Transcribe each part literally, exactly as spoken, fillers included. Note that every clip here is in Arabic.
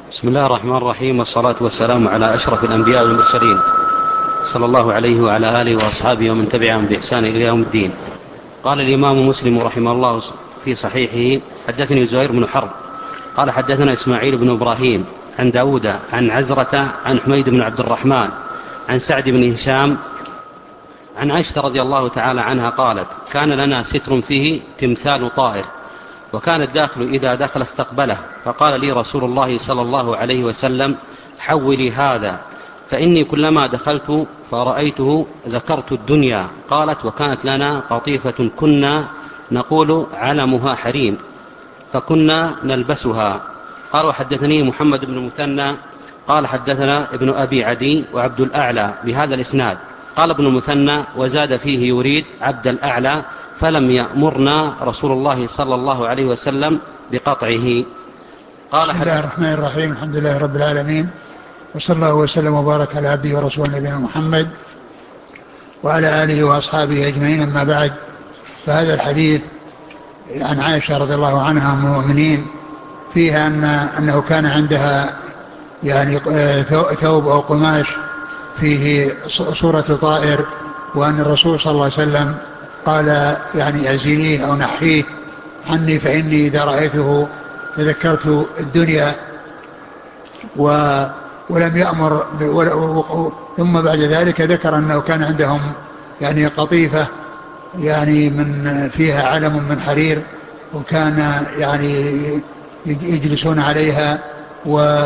بسم الله الرحمن الرحيم، والصلاة والسلام على أشرف الأنبياء والمرسلين صلى الله عليه وعلى آله وأصحابه ومن تبعهم بإحسان إلى يوم الدين. قال الإمام مسلم رحمه الله في صحيحه: حدثني زهير بن حرب قال حدثنا إسماعيل بن إبراهيم عن داود عن عزرة عن حميد بن عبد الرحمن عن سعد بن هشام عن عائشة رضي الله تعالى عنها قالت: كان لنا ستر فيه تمثال طائر، وكان الداخل إذا دخل استقبله، فقال لي رسول الله صلى الله عليه وسلم: حولي هذا، فإني كلما دخلت فرأيته ذكرت الدنيا. قالت: وكانت لنا قطيفة كنا نقول علمها حريم، فكنا نلبسها. قال: وحدثني محمد بن المثنى قال حدثنا ابن أبي عدي وعبد الأعلى بهذا الإسناد. قال ابن المثنى: وزاد فيه يريد عبد الأعلى، فلم يأمرنا رسول الله صلى الله عليه وسلم بقطعه. قال: بسم الله الرحمن الرحيم. الحمد لله رب العالمين، وصلى الله وسلم وبارك على عبده ورسوله نبينا محمد وعلى آله وأصحابه أجمعين، أما بعد. فهذا الحديث عن عائشة رضي الله عنها أم المؤمنين فيها أن أنه كان عندها يعني ثوب أو قماش فيه صورة طائر، وأن الرسول صلى الله عليه وسلم قال يعني أزينيه أو نحيه عني، فإني إذا رأيته تذكرت الدنيا، و ولم يأمر. ثم بعد ذلك ذكر أنه كان عندهم يعني قطيفة يعني من فيها علم من حرير، وكان يعني يجلسون عليها، و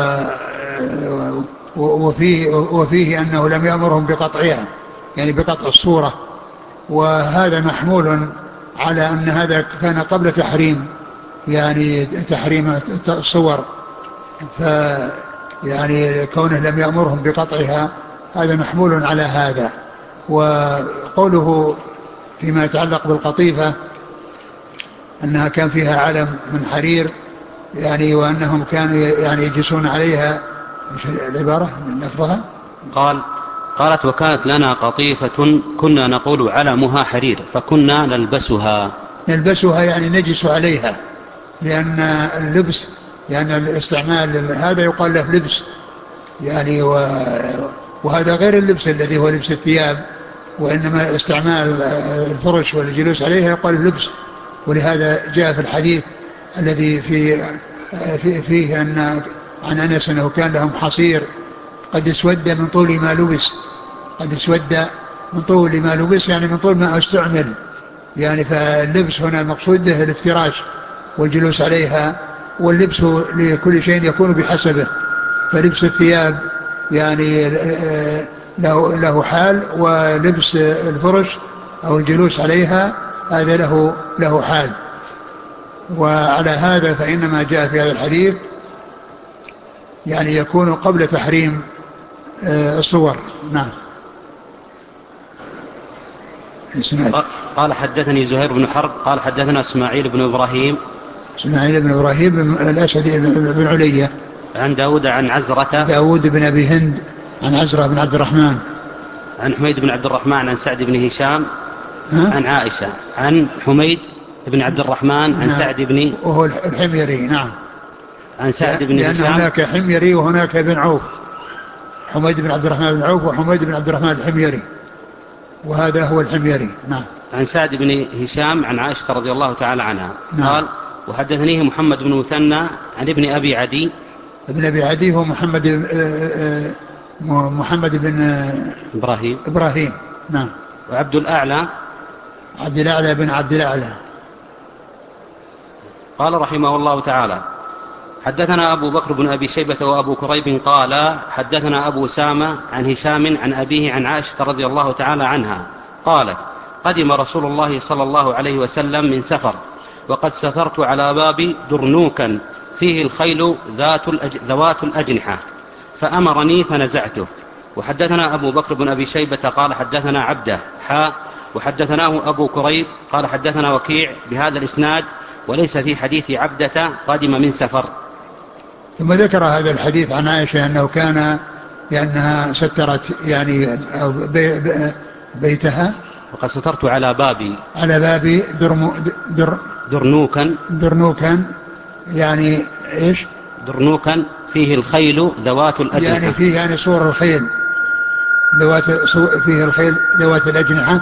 وفيه, وفيه أنه لم يأمرهم بقطعها، يعني بقطع الصورة. وهذا محمول على أن هذا كان قبل تحريم يعني تحريم الصور، ف يعني كونه لم يأمرهم بقطعها هذا محمول على هذا. وقوله فيما يتعلق بالقطيفة أنها كان فيها علم من حرير يعني، وأنهم كانوا يعني يجلسون عليها، العبارة نفضها. قال قالت: وكانت لنا قطيفة كنا نقول علمها حرير، فكنا نلبسها. نلبسها يعني نجلس عليها، لأن اللبس يعني الاستعمال هذا يقال له لبس يعني، وهذا غير اللبس الذي هو لبس الثياب، وإنما استعمال الفرش والجلوس عليها يقال لبس. ولهذا جاء في الحديث الذي في فيه أن عن أنس أنه كان لهم حصير قد اسود من طول ما لبس، قد اسود من طول ما لبس يعني من طول ما استعمل يعني. فاللبس هنا المقصود به الافتراش والجلوس عليها، واللبس لكل شيء يكون بحسبه. فلبس الثياب يعني له, له حال، ولبس الفرش أو الجلوس عليها هذا له, له حال. وعلى هذا فإنما جاء في هذا الحديث يعني يكون قبل تحريم الصور. نعم. قال: حدثني زهير بن حرب قال حدثنا إسماعيل بن إبراهيم إسماعيل بن إبراهيم الأسدي بن علية عن داود عن عزرة داود بن أبي هند عن عزرة بن عبد الرحمن عن حميد بن عبد الرحمن عن سعد بن هشام ها؟ عن عائشة عن حميد بن عبد الرحمن عن نعم. سعد بن وهو الحميري. نعم. عن سعد بن لأن هشام. هناك حميري وهناك بن عوف، حميد بن عبد الرحمن بن عوف وحميد بن عبد الرحمن الحميري، وهذا هو الحميري. نعم. عن سعد بن هشام عن عائشة رضي الله تعالى عنها. نعم. قال: وحدثنيه محمد بن مثنى عن ابن أبي عدي. ابن أبي عدي هو محمد محمد بن إبراهيم إبراهيم. نعم. وعبد الأعلى عبد الأعلى بن عبد الأعلى. قال رحمه الله تعالى: حدثنا أبو بكر بن أبي شيبة وأبو كريب قال حدثنا أبو سامة عن هشام عن أبيه عن عائشة رضي الله تعالى عنها قالت: قدم رسول الله صلى الله عليه وسلم من سفر، وقد سافرت على باب درنوكا فيه الخيل ذات الأج... ذوات الأجنحة، فأمرني فنزعته. وحدثنا أبو بكر بن أبي شيبة قال حدثنا عبده حاء وحدثناه أبو كريب قال حدثنا وكيع بهذا الإسناد، وليس في حديث عبدة قدم من سفر. ثم ذكر هذا الحديث عن عائشة أنه كان لأنها سترت يعني بي بي بيتها، وقد سترت على بابي على باب درم در درنوكا درنوكا يعني إيش درنوكا فيه الخيل ذوات الأجنحة، يعني فيه يعني صور الخيل ذوات، فيه الخيل ذوات الأجنحة.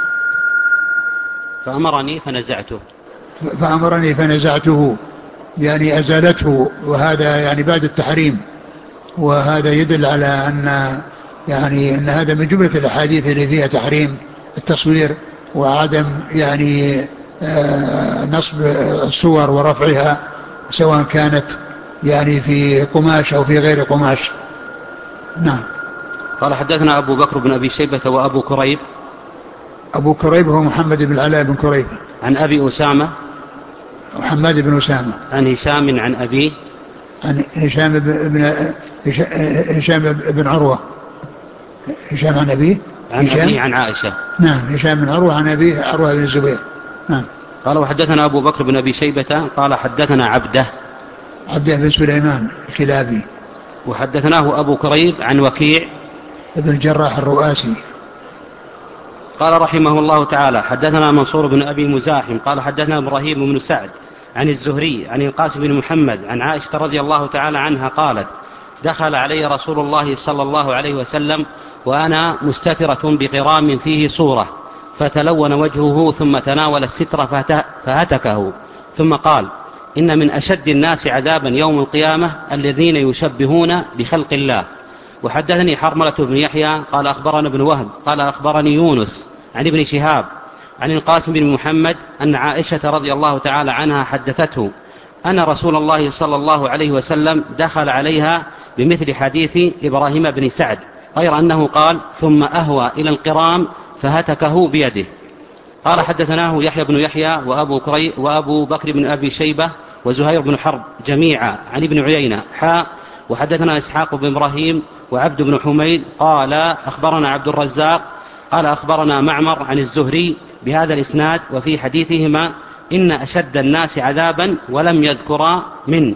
فأمرني فنزعته فأمرني فنزعته، يعني أزالته، وهذا يعني بعد التحريم. وهذا يدل على أن يعني أن هذا من جملة الأحاديث اللي فيها تحريم التصوير وعدم يعني آه نصب الصور ورفعها، سواء كانت يعني في قماش أو في غير قماش. نعم. قال حدثنا أبو بكر بن أبي شيبة وأبو كريب. أبو كريب هو محمد بن العلاء بن كريب. عن أبي أسامة محمد بن أسامة. عن هشام عن أبيه. عن هشام بن هشام بن عروة. هشام عن أبيه. عن هشام. أبيه عن عائشة. نعم. هشام بن عروة عن أبيه عروة بن الزبير. نعم. قال وحدثنا أبو بكر بن أبي شيبة قال حدثنا عبده عبده بن سليمان الكلابي. وحدثناه أبو كريب عن وكيع ابن الجراح الرؤاسي. قال رحمه الله تعالى حدثنا منصور بن أبي مزاحم قال حدثنا إبراهيم بن سعد عن الزهري عن القاسم بن محمد عن عائشة رضي الله تعالى عنها قالت دخل علي رسول الله صلى الله عليه وسلم وأنا مستترة بقرام فيه صورة فتلون وجهه ثم تناول الستر فهتكه ثم قال إن من أشد الناس عذابا يوم القيامة الذين يشبهون بخلق الله. وحدثني حرملة بن يحيى قال أخبرنا ابن وهب قال أخبرني يونس عن ابن شهاب عن القاسم بن محمد أن عائشة رضي الله تعالى عنها حدثته أن رسول الله صلى الله عليه وسلم دخل عليها بمثل حديث إبراهيم بن سعد غير أنه قال ثم أهوى إلى القرام فهتكه بيده. قال حدثناه يحيى بن يحيى وأبو, كري وأبو بكر بن أبي شيبة وزهير بن حرب جميعا عن ابن عيينة حاء وحدثنا إسحاق بن إبراهيم وعبد بن حميد قال أخبرنا عبد الرزاق قال أخبرنا معمر عن الزهري بهذا الإسناد وفي حديثهما إن أشد الناس عذابا ولم يذكرا من.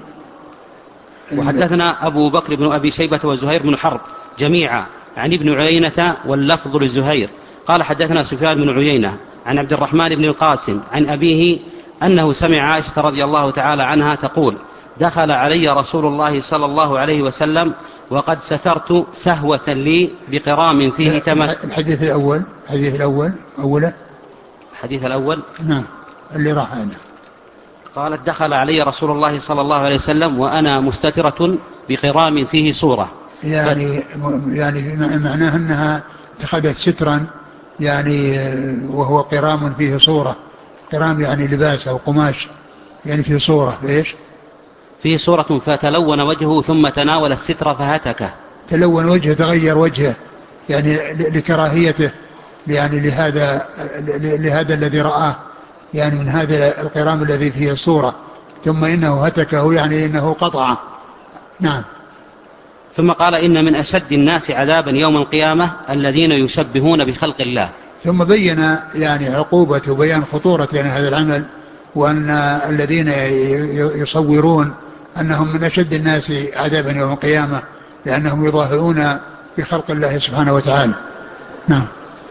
وحدثنا أبو بكر بن أبي شيبة وزهير بن حرب جميعا عن ابن عيينة واللفظ لزهير قال حدثنا سفيان بن عيينة عن عبد الرحمن بن القاسم عن أبيه أنه سمع عائشة رضي الله تعالى عنها تقول دخل علي رسول الله صلى الله عليه وسلم وقد سترت سهوة لي بقرام فيه تمث. الحديث الأول الحديث الأول أوله الحديث الأول نعم اللي راح هذا. قالت دخل علي رسول الله صلى الله عليه وسلم وأنا مستترة بقرام فيه صورة يعني, يعني معناه أنها اتخذت سترا يعني وهو قرام فيه صورة. قرام يعني لباس أو قماش يعني فيه صورة إيش فيه صورة فتلون وجهه ثم تناول الستر فهتكه. تلون وجهه تغير وجهه يعني لكراهيته يعني لهذا لهذا الذي رآه يعني من هذا القرام الذي فيه صورة ثم إنه هتكه يعني إنه قطعه. نعم. ثم قال إن من أشد الناس عذابا يوم القيامة الذين يشبهون بخلق الله. ثم بين يعني عقوبة وبيان خطورة يعني هذا العمل وأن الذين يصورون أنهم من أشد الناس عذابا يوم القيامة لأنهم يظاهرون بخلق الله سبحانه وتعالى. نعم.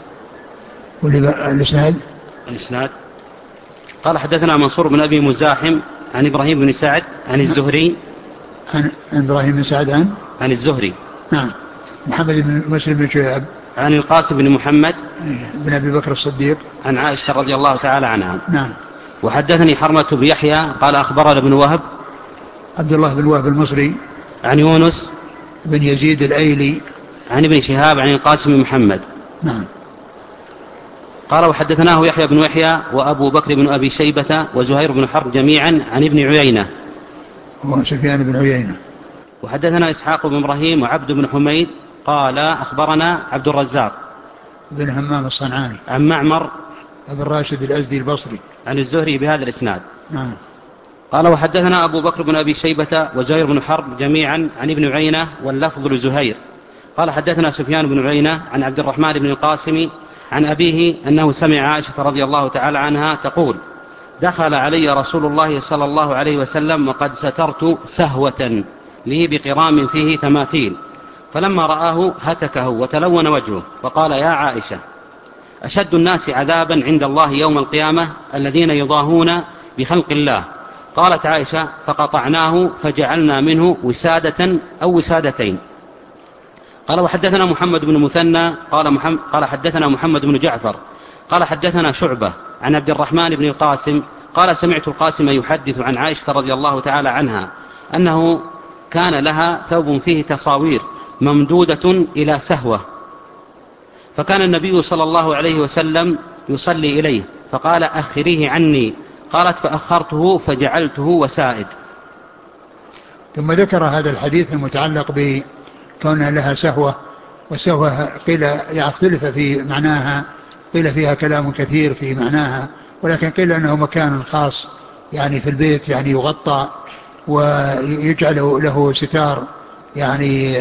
والإسناد الإسناد قال حدثنا منصور بن أبي مزاحم عن إبراهيم بن سعد عن الزهري عن إبراهيم بن سعد عن عن الزهري نعم محمد بن مسلم بن شهاب عن القاسم بن محمد بن أبي بكر الصديق عن عائشة رضي الله تعالى عنها. نعم. وحدثني حرمة بن يحيى قال أخبرنا ابن وهب عبد الله بن وهب المصري عن يونس بن يزيد الأيلي عن ابن شهاب عن القاسم بن محمد. نعم. قال وحدثناه يحيى بن يحيى وأبو بكر بن أبي شيبة وزهير بن حرب جميعا عن ابن عيينة وسفيان بن عيينة. وحدثنا إسحاق بن إبراهيم وعبد بن حميد قال أخبرنا عبد الرزاق بن همام الصنعاني عن معمر بن راشد الأزدي البصري عن الزهري بهذا الإسناد. نعم. قال وحدثنا أبو بكر بن أبي شيبة وزهير بن حرب جميعا عن ابن عيينة واللفظ لزهير قال حدثنا سفيان بن عيينة عن عبد الرحمن بن القاسم عن أبيه أنه سمع عائشة رضي الله تعالى عنها تقول دخل علي رسول الله صلى الله عليه وسلم وقد سترت سهوة لي بقرام فيه تماثيل فلما رآه هتكه وتلون وجهه وقال يا عائشة أشد الناس عذابا عند الله يوم القيامة الذين يضاهون بخلق الله قالت عائشة: فقطعناه فجعلنا منه وسادة أو وسادتين. قال: وحدثنا محمد بن مثنى قال, محمد قال حدثنا محمد بن جعفر قال حدثنا شعبة عن عبد الرحمن بن القاسم قال: سمعت القاسم يحدث عن عائشة رضي الله تعالى عنها أنه كان لها ثوب فيه تصاوير ممدودة إلى سهوة، فكان النبي صلى الله عليه وسلم يصلي إليه فقال: أخريه عني. قالت: فأخرته فجعلته وسائد. ثم ذكر هذا الحديث المتعلق بكونها لها سهوة، والسهوة قيل يختلف في معناها، قيل فيها كلام كثير في معناها، ولكن قيل أنه مكان خاص يعني في البيت، يعني يغطى ويجعل له ستار يعني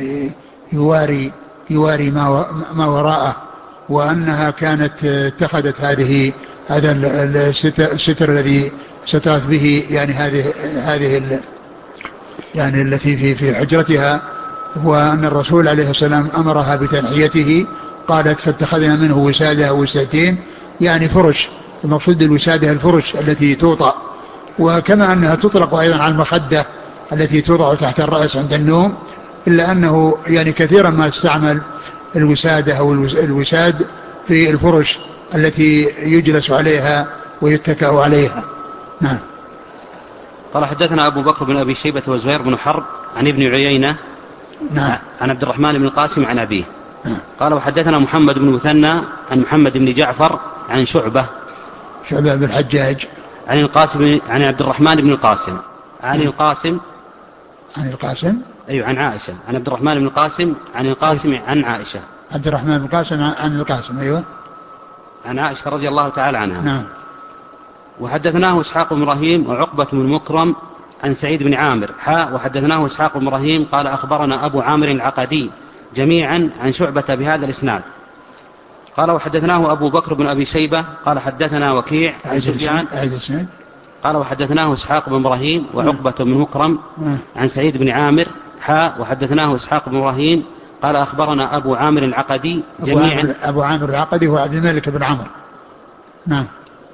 يواري يواري ما ما وراءه، وأنها كانت اتخذت هذه هذا الستر الذي سترت به يعني هذه هذه يعني التي في في حجرتها، وأن الرسول عليه السلام أمرها بتنحيته. قالت: فاتخذنا منه وسادة أو وسادتين، يعني فرش. المقصود بالوسادة الفرش التي توطأ، وكما أنها تطلق أيضا على المخدة التي توضع تحت الرأس عند النوم، إلا أنه يعني كثيرا ما استعمل الوسادة أو الوساد في الفرش التي يجلس عليها ويتكأ عليها. نعم. قال: حدثنا أبو بكر بن أبي شيبة وزهير بن حرب عن ابن عيينة نعم. عن عبد الرحمن بن القاسم عن أبيه. نعم. قال: وحدثنا محمد بن مثنى عن محمد بن جعفر عن شعبة شعبة بن الحجاج عن القاسم عن عبد الرحمن بن القاسم عن القاسم عن القاسم أيوة عن عائشة عن عبد الرحمن بن القاسم عن القاسم عن عائشة عبد الرحمن بن القاسم عن القاسم أيوة عن عائشة رضي الله تعالى عنها. نعم. وحدثناه إسحاق بن إبراهيم وعقبة بن مكرم عن سعيد بن عامر حاء وحدثناه إسحاق بن إبراهيم قال: أخبرنا أبو عامر العقدي جميعا عن شعبة بهذا الإسناد. قال: وحدثناه أبو بكر بن أبي شيبة قال حدثنا وكيع عن سفيان قال: وحدثناه إسحاق بن إبراهيم وعقبة بن مكرم عن سعيد بن عامر حاء وحدثناه إسحاق بن إبراهيم قال: أخبرنا أبو عامر العقدي جميعا. أبو عامر, أبو عامر العقدي هو عبد الملك بن عمرو. نعم.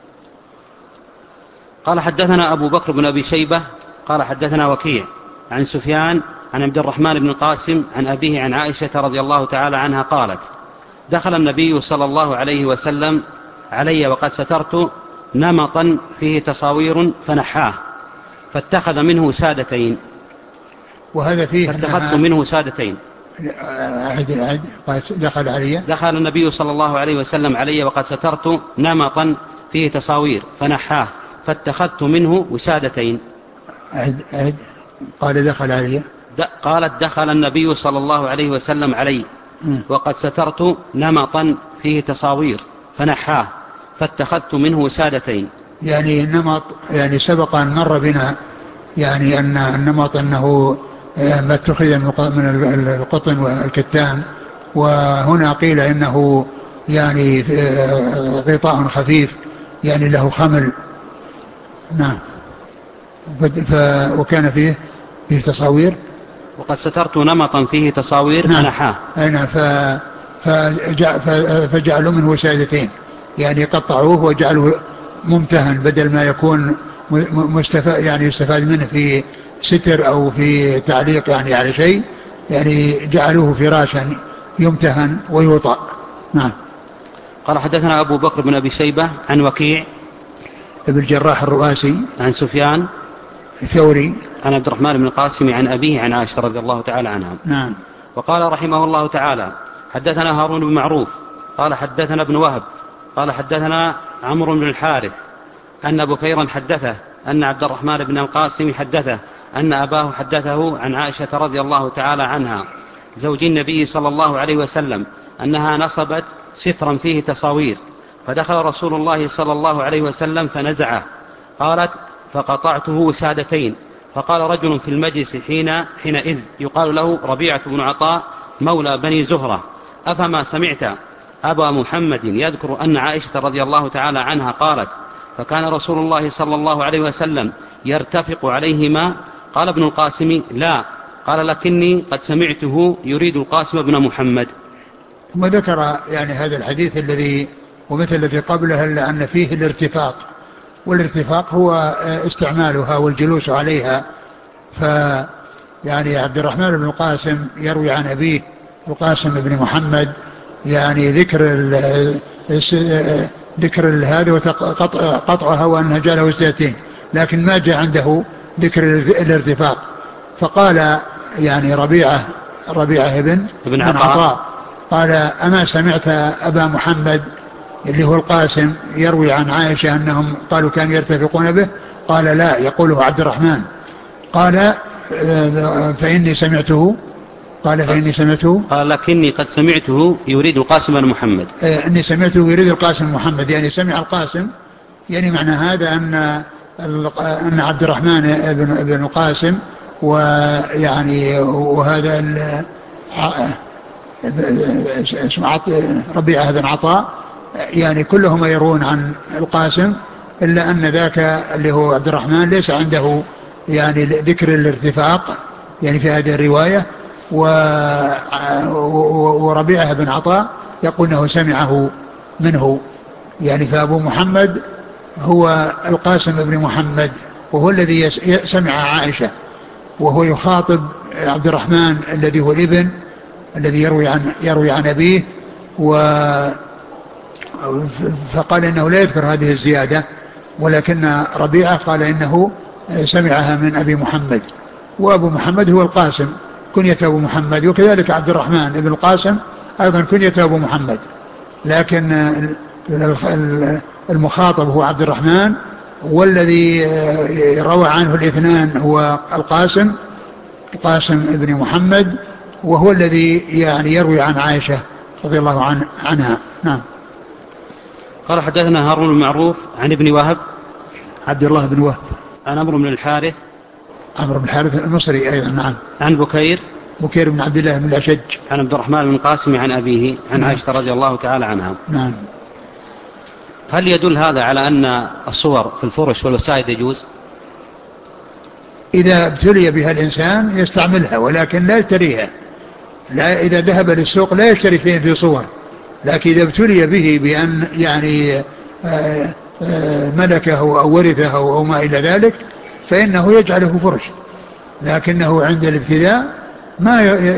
قال: حدثنا أبو بكر بن أبي شيبة قال حدثنا وكيع عن سفيان عن عبد الرحمن بن القاسم عن أبيه عن عائشة رضي الله تعالى عنها قالت: دخل النبي صلى الله عليه وسلم علي وقد سترت نمطا فيه تصاوير فنحاه فاتخذ منه وسادتين. وهذا فيه فاتخذت منه وسادتين. أعد أعد دخل علي دخل النبي صلى الله عليه وسلم علي وقد سترت نمطا فيه تصاوير فنحاه فاتخذت منه وسادتين. أعد أعد قال دخل علي قالت: دخل النبي صلى الله عليه وسلم علي وقد سترت نمطا فيه تصاوير فنحاه فاتخذت منه وسادتين. يعني النمط يعني سبق أن مر بنا يعني أن النمط أنه ما اتخذ من القطن والكتان، وهنا قيل إنه يعني غطاء خفيف يعني له خمل. نعم. وكان فيه فيه تصاوير وقد سترت نمطا فيه تصاوير نعم. فنحاه. نعم. فجعلوا منه وسادتين، يعني قطعوه وجعلوه ممتهن بدل ما يكون مستفاد يعني يستفاد منه في ستر أو في تعليق يعني على شيء، يعني جعلوه فراشا يمتهن ويوطأ. نعم. قال: حدثنا أبو بكر بن أبي شيبة عن وكيع ابن الجراح الرؤاسي عن سفيان الثوري عن عبد الرحمن بن القاسم عن أبيه عن عائشة رضي الله تعالى عنها. نعم. وقال رحمه الله تعالى: حدثنا هارون بن معروف قال حدثنا ابن وهب قال حدثنا عمرو بن الحارث أن بكيرا حدثه أن عبد الرحمن بن القاسم حدثه أن أباه حدثه عن عائشة رضي الله تعالى عنها زوج النبي صلى الله عليه وسلم أنها نصبت سترا فيه تصاوير فدخل رسول الله صلى الله عليه وسلم فنزعه. قالت: فقطعته وسادتين. فقال رجل في المجلس حين حينئذ يقال له ربيعة بن عطاء مولى بني زهرة: أفما سمعت أبا محمد يذكر أن عائشة رضي الله تعالى عنها قالت: فكان رسول الله صلى الله عليه وسلم يرتفق عليهما؟ قال ابن القاسم: لا. قال: لكني قد سمعته يريد القاسم بن محمد. ثم ذكر يعني هذا الحديث الذي ومثل الذي قبله إلا أن فيه الارتفاق، والارتفاق هو استعمالها والجلوس عليها. ف يعني عبد الرحمن بن القاسم يروي عن أبيه القاسم بن محمد يعني ذكر ال ذكر هذا وقطع قطعها وأنها جاء وزيتين، لكن ما جاء عنده ذكر الارتفاق. فقال يعني ربيعة ربيعة بن ابن بن عطاء عطاء قال أما سمعت أبا محمد اللي هو القاسم يروي عن عائشة أنهم قالوا كانوا يرتفقون به؟ قال لا، يقوله عبد الرحمن. قال فإني سمعته قال فإني سمعته قال لكني قد سمعته يريد القاسم بن محمد. إني سمعته يريد القاسم بن محمد، يعني سمع القاسم، يعني معنى هذا أن أن عبد الرحمن بن بن القاسم ويعني وهذا اسمه ربيعة بن عطاء يعني كلهم يروون عن القاسم، إلا أن ذاك اللي هو عبد الرحمن ليس عنده يعني ذكر الارتفاق يعني في هذه الرواية. وربيعة بن عطاء يقول أنه سمعه منه، يعني فأبو محمد هو القاسم بن محمد، وهو الذي سمع عائشة، وهو يخاطب عبد الرحمن الذي هو الابن الذي يروي عن يروي عن أبيه، و فقال إنه لا يذكر هذه الزيادة، ولكن ربيعة قال إنه سمعها من أبي محمد، وأبو محمد هو القاسم كنية أبو محمد، وكذلك عبد الرحمن بن القاسم أيضا كنية أبو محمد، لكن المخاطب هو عبد الرحمن، والذي روى عنه الاثنان هو القاسم القاسم بن محمد، وهو الذي يعني يروي عن عائشة رضي الله عن عنها. نعم. قال حدثنا هارون بن معروف عن ابن وهب عبد الله بن وهب عن عمرو بن الحارث عمرو بن الحارث المصري أيضا. نعم. عن بكير بكير بن عبد الله بن الأشج عن عبد الرحمن بن القاسم عن أبيه عن نعم. عائشة رضي الله تعالى عنها. نعم. هل يدل هذا على أن الصور في الفرش والوسائد يجوز؟ إذا ابتلي بها الإنسان يستعملها، ولكن لا يشتريها. لا، إذا ذهب للسوق لا يشتري شيء في صور، لكن إذا ابتلي به بأن يعني آآ آآ ملكه أو ورثه أو ما إلى ذلك فإنه يجعله فرش، لكنه عند الابتلاء ما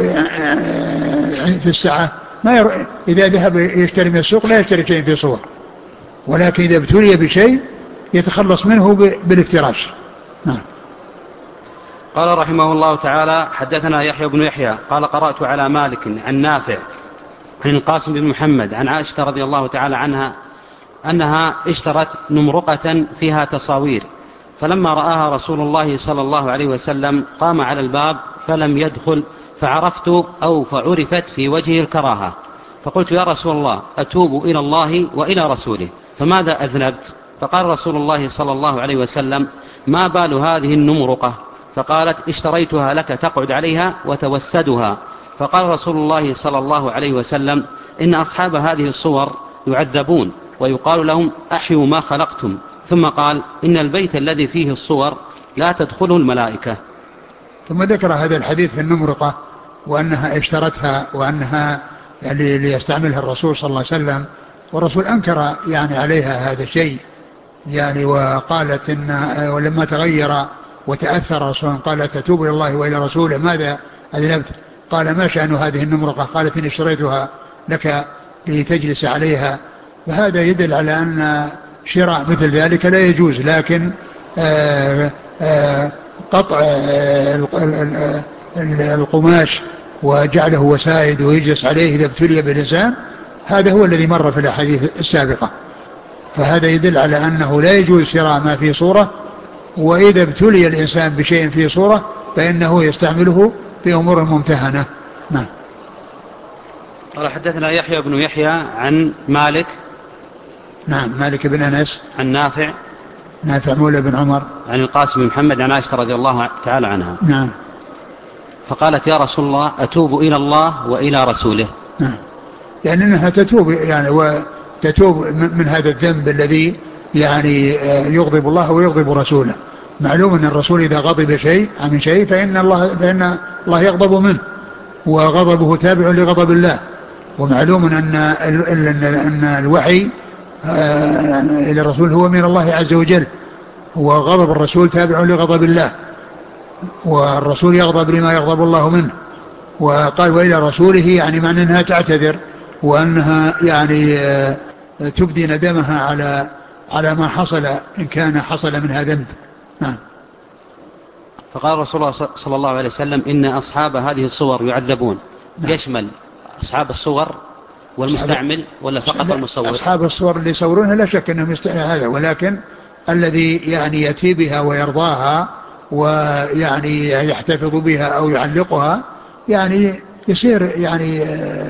في الساعة ما إذا ذهب يشتري من السوق لا يشتري شيء في صور، ولكن إذا ابتلي بشيء يتخلص منه بالافتراش. نعم. قال رحمه الله تعالى حدثنا يحيى بن يحيى قال قرأت على مالك عن نافع عن القاسم بن محمد عن عائشة رضي الله تعالى عنها أنها اشترت نمرقة فيها تصاوير، فلما رآها رسول الله صلى الله عليه وسلم قام على الباب فلم يدخل، فعرفت أو فعرفت في وجهه الكراهة، فقلت يا رسول الله أتوب إلى الله وإلى رسوله فماذا أذنبت؟ فقال رسول الله صلى الله عليه وسلم ما بال هذه النمرقة؟ فقالت اشتريتها لك تقعد عليها وتوسدها. فقال رسول الله صلى الله عليه وسلم إن أصحاب هذه الصور يعذبون ويقال لهم أحيوا ما خلقتم، ثم قال إن البيت الذي فيه الصور لا تدخله الملائكة. ثم ذكر هذا الحديث في النمرقة وأنها اشترتها وأنها يعني ليستعملها الرسول صلى الله عليه وسلم، والرسول أنكر يعني عليها هذا الشيء يعني، وقالت إن ولما تغير وتأثر الرسول قال تتوب إلى الله وإلى رسوله ماذا أذنبت؟ قال ما شأن هذه النمرقة؟ قالت إن اشتريتها لك لتجلس عليها. فهذا يدل على أن شراء مثل ذلك لا يجوز، لكن آآ آآ قطع القماش وجعله وسائد ويجلس عليه إذا ابتلي بالإنسان هذا هو الذي مر في الأحاديث السابقة، فهذا يدل على أنه لا يجوز شراء ما في صورة، وإذا ابتلي الإنسان بشيء في صورة فإنه يستعمله في أمور ممتهنة. نعم. قال حدثنا يحيى بن يحيى عن مالك نعم مالك بن أنس عن نافع نافع مولى بن عمر عن القاسم بن محمد عن عائشة رضي الله تعالى عنها. نعم. فقالت يا رسول الله أتوب إلى الله وإلى رسوله. نعم، يعني أنها تتوب يعني وتتوب من هذا الذنب الذي يعني يغضب الله ويغضب رسوله. معلوم أن الرسول إذا غضب شيء عن شيء فإن الله, فإن الله يغضب منه، وغضبه تابع لغضب الله. ومعلوم أن أن الوحي آه إلى الرسول هو من الله عز وجل، وغضب الرسول تابع لغضب الله، والرسول يغضب لما يغضب الله منه. وقال وإلى رسوله يعني معنى أنها تعتذر، وأنها يعني آه تبدي ندمها على على ما حصل إن كان حصل منها ذنب. نعم. فقال رسول الله صلى الله عليه وسلم إن أصحاب هذه الصور يعذبون. نعم. يشمل أصحاب الصور والمستعمل ولا فقط المصور؟ أصحاب الصور اللي يصورونها لا شك أنهم يستعمل هذا، ولكن الذي يعني يأتي بها ويرضاها ويعني يحتفظ بها أو يعلقها يعني يصير يعني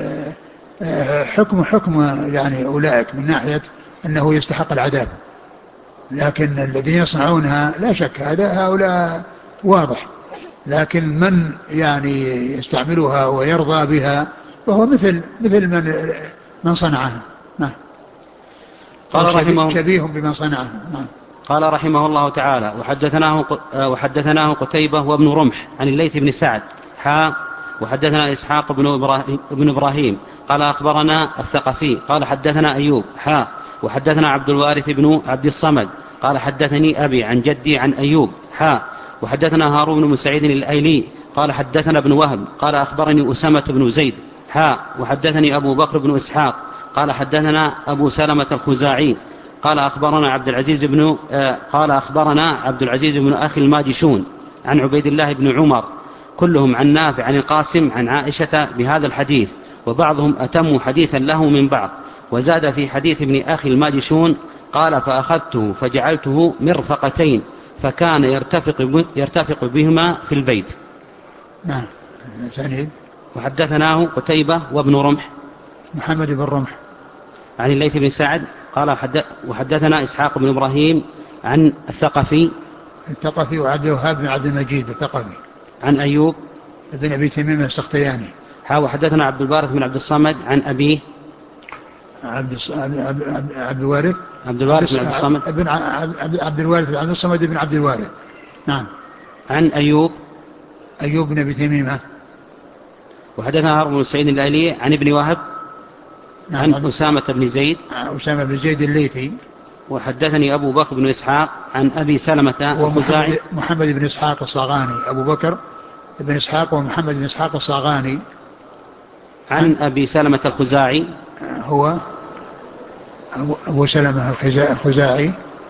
حكم حكم يعني أولئك من ناحية أنه يستحق العذاب. لكن الذين يصنعونها لا شك هذا هؤلاء واضح، لكن من يعني يستعملها ويرضى بها فهو مثل مثل من من صنعها. نعم. قال رحمه شبيه بمن صنعها. نعم. قال رحمه الله تعالى وحدثناه وحدثناه قتيبة وابن رمح عن الليث بن سعد حا وحدثنا إسحاق بن إبراهيم, بن إبراهيم قال أخبرنا الثقفي قال حدثنا أيوب حا وحدثنا عبد الوارث بن عبد الصمد قال حدثني أبي عن جدي عن أيوب حا وحدثنا هارون بن سعيد الأيلي قال حدثنا ابن وهب قال أخبرني أسامة بن زيد حا وحدثني أبو بكر بن إسحاق قال حدثنا أبو سلمة الخزاعي قال أخبرنا عبد العزيز بن آه قال أخبرنا عبد العزيز بن أخي الماجشون عن عبيد الله بن عمر كلهم عن نافع عن القاسم عن عائشة بهذا الحديث، وبعضهم أتم حديثا له من بعض. وزاد في حديث ابن أخي الماجشون قال فأخذته فجعلته مرفقتين فكان يرتفق, يرتفق بهما في البيت. نعم. سنيد. وحدثناه قتيبة وابن رمح محمد بن رمح عن الليث بن سعد قال وحدثنا إسحاق بن إبراهيم عن الثقفي الثقفي وعبد الوهاب بن عبد المجيد الثقفي عن أيوب بن أبي تميم السختياني. ها وحدثنا عبد الوارث بن عبد الصمد عن أبيه عبد عبد الوارث عبد الوارث بن عبد الصمد ابن عبد الوارث بن عبد الصمد بن عبد الوارث. نعم. عن أيوب أيوب بن أبي تميمة. وحدثنا هارون بن سعيد الأيلي عن ابن وهب عن نعم. أسامة بن زيد أسامة بن زيد الليثي. وحدثني أبو بكر بن إسحاق عن أبي سلمة الخزاعي محمد بن إسحاق الصاغاني أبو بكر بن إسحاق ومحمد بن إسحاق الصاغاني عن, عن أبي سلمة الخزاعي هو أبو سلمة الخزاعي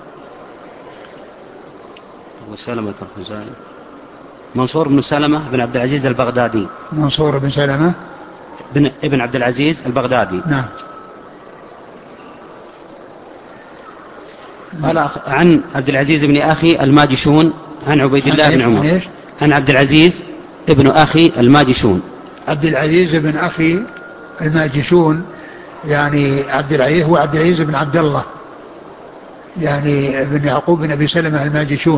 أبو سلمة الخزاعي منصور بن سلمة بن عبد العزيز البغدادي منصور بن سلمة بن ابن عبد العزيز البغدادي. نعم. قال عن عبد العزيز بن أخي الماجشون عن عبيد الله بن عمر عن عبد العزيز ابن أخي الماجشون عبد العزيز بن أخي الماجشون يعني عبد العزيز هو عبد العزيز بن عبد الله يعني ابن يعقوب بن أبي سلمة الماجشون.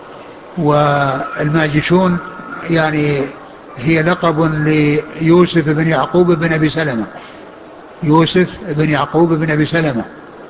والماجشون يعني هي لقب ليوسف بن يعقوب بن أبي سلمة يوسف بن يعقوب بن أبي سلمة.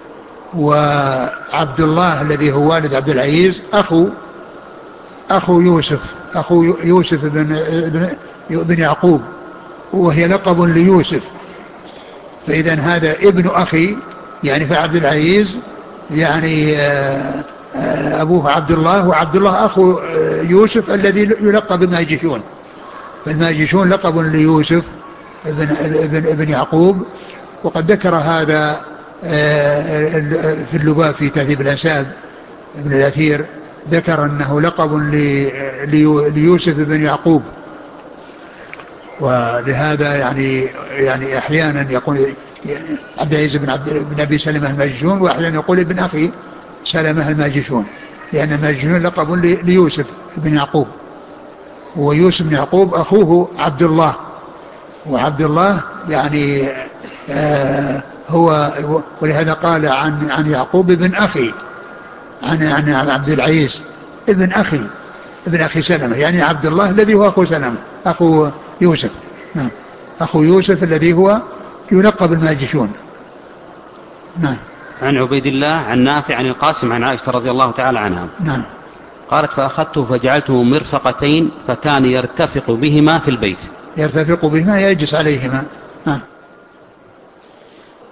وعبد الله الذي هو والد عبد العزيز أخو أخو يوسف أخو يوسف بن, بن يعقوب، وهي لقب ليوسف. فإذا هذا ابن أخي يعني فعبد العزيز يعني أبوه عبد الله، وعبد الله أخو يوسف الذي يلقب بالماجشون. فالماجشون لقب ليوسف ابن, ابن, ابن يعقوب. وقد ذكر هذا في اللباب في تهذيب الأنساب ابن الأثير، ذكر أنه لقب ليوسف بن يعقوب. ولهذا يعني يعني أحيانا يقول عبد العزيز بن, بن أبي سلمة الماجشون، وأحيانا يقول ابن أخي سلمة الماجشون، لأن الماجشون لقب ليوسف بن يعقوب، ويوسف بن يعقوب أخوه عبد الله. وعبد الله يعني آه هو، ولهذا قال عن عن يعقوب ابن أخي عن عن عبد العزيز ابن أخي ابن أخي سلمة، يعني عبد الله الذي هو أخو سلمة أخو يوسف. نعم. أخو يوسف الذي هو يلقب الماجشون. نعم. عن عبيد الله عن نافع عن القاسم عن عائشة رضي الله تعالى عنها. نعم. قالت فأخذته فجعلته مرفقتين فكان يرتفق بهما في البيت. يرتفق بهما يجلس عليهما. نعم.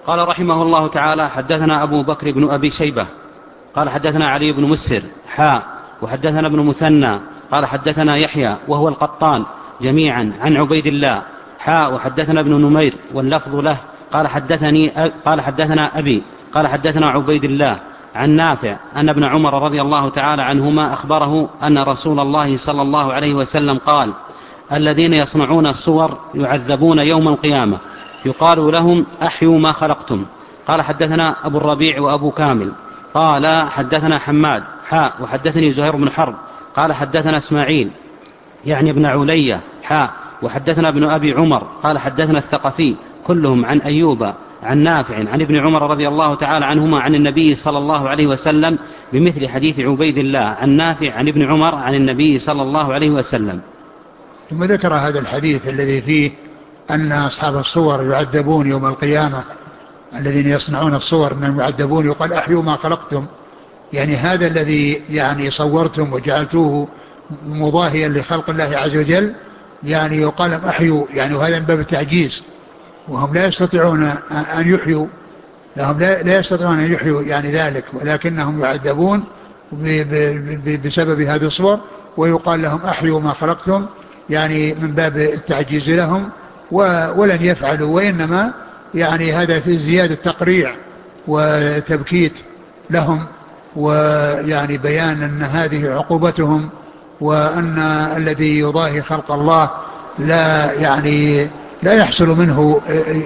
قال رحمه الله تعالى: حدثنا أبو بكر بن أبي شيبة قال حدثنا علي بن مسهر حاء وحدثنا ابن مثنى قال حدثنا يحيى وهو القطان جميعا عن عبيد الله حاء وحدثنا ابن نمير واللفظ له قال حدثني قال حدثنا أبي قال حدثنا عبيد الله عن نافع أن ابن عمر رضي الله تعالى عنهما أخبره أن رسول الله صلى الله عليه وسلم قال: الذين يصنعون الصور يعذبون يوم القيامة يقال لهم: أحيوا ما خلقتم. قال حدثنا أبو الربيع وأبو كامل قال حدثنا حماد حاء وحدثني زهير بن حرب قال حدثنا إسماعيل يعني ابن علية حاء وحدثنا ابن أبي عمر قال حدثنا الثقفي كلهم عن أيوب عن نافع عن ابن عمر رضي الله تعالى عنهما عن النبي صلى الله عليه وسلم بمثل حديث عبيد الله عن نافع عن ابن عمر عن النبي صلى الله عليه وسلم. ثم ذكر هذا الحديث الذي فيه أن أصحاب الصور يعذبون يوم القيامة، الذين يصنعون الصور أنهم يعذبون، يقال: أحيوا ما خلقتم، يعني هذا الذي يعني صورتم وجعلتوه مضاهيا لخلق الله عز وجل، يعني يقال لهم أحيوا، يعني وهذا من باب التعجيز، وهم لا يستطيعون أن يحيوا، لهم لا, لا يستطيعون أن يحيوا يعني ذلك، ولكنهم يعذبون بسبب هذه الصور، ويقال لهم أحيوا ما خلقتم، يعني من باب التعجيز لهم، ولن يفعلوا، وإنما يعني هذا في زيادة تقريع وتبكيت لهم، ويعني بيان أن هذه عقوبتهم، وأن الذي يضاهي خلق الله لا يعني لا يحصل منه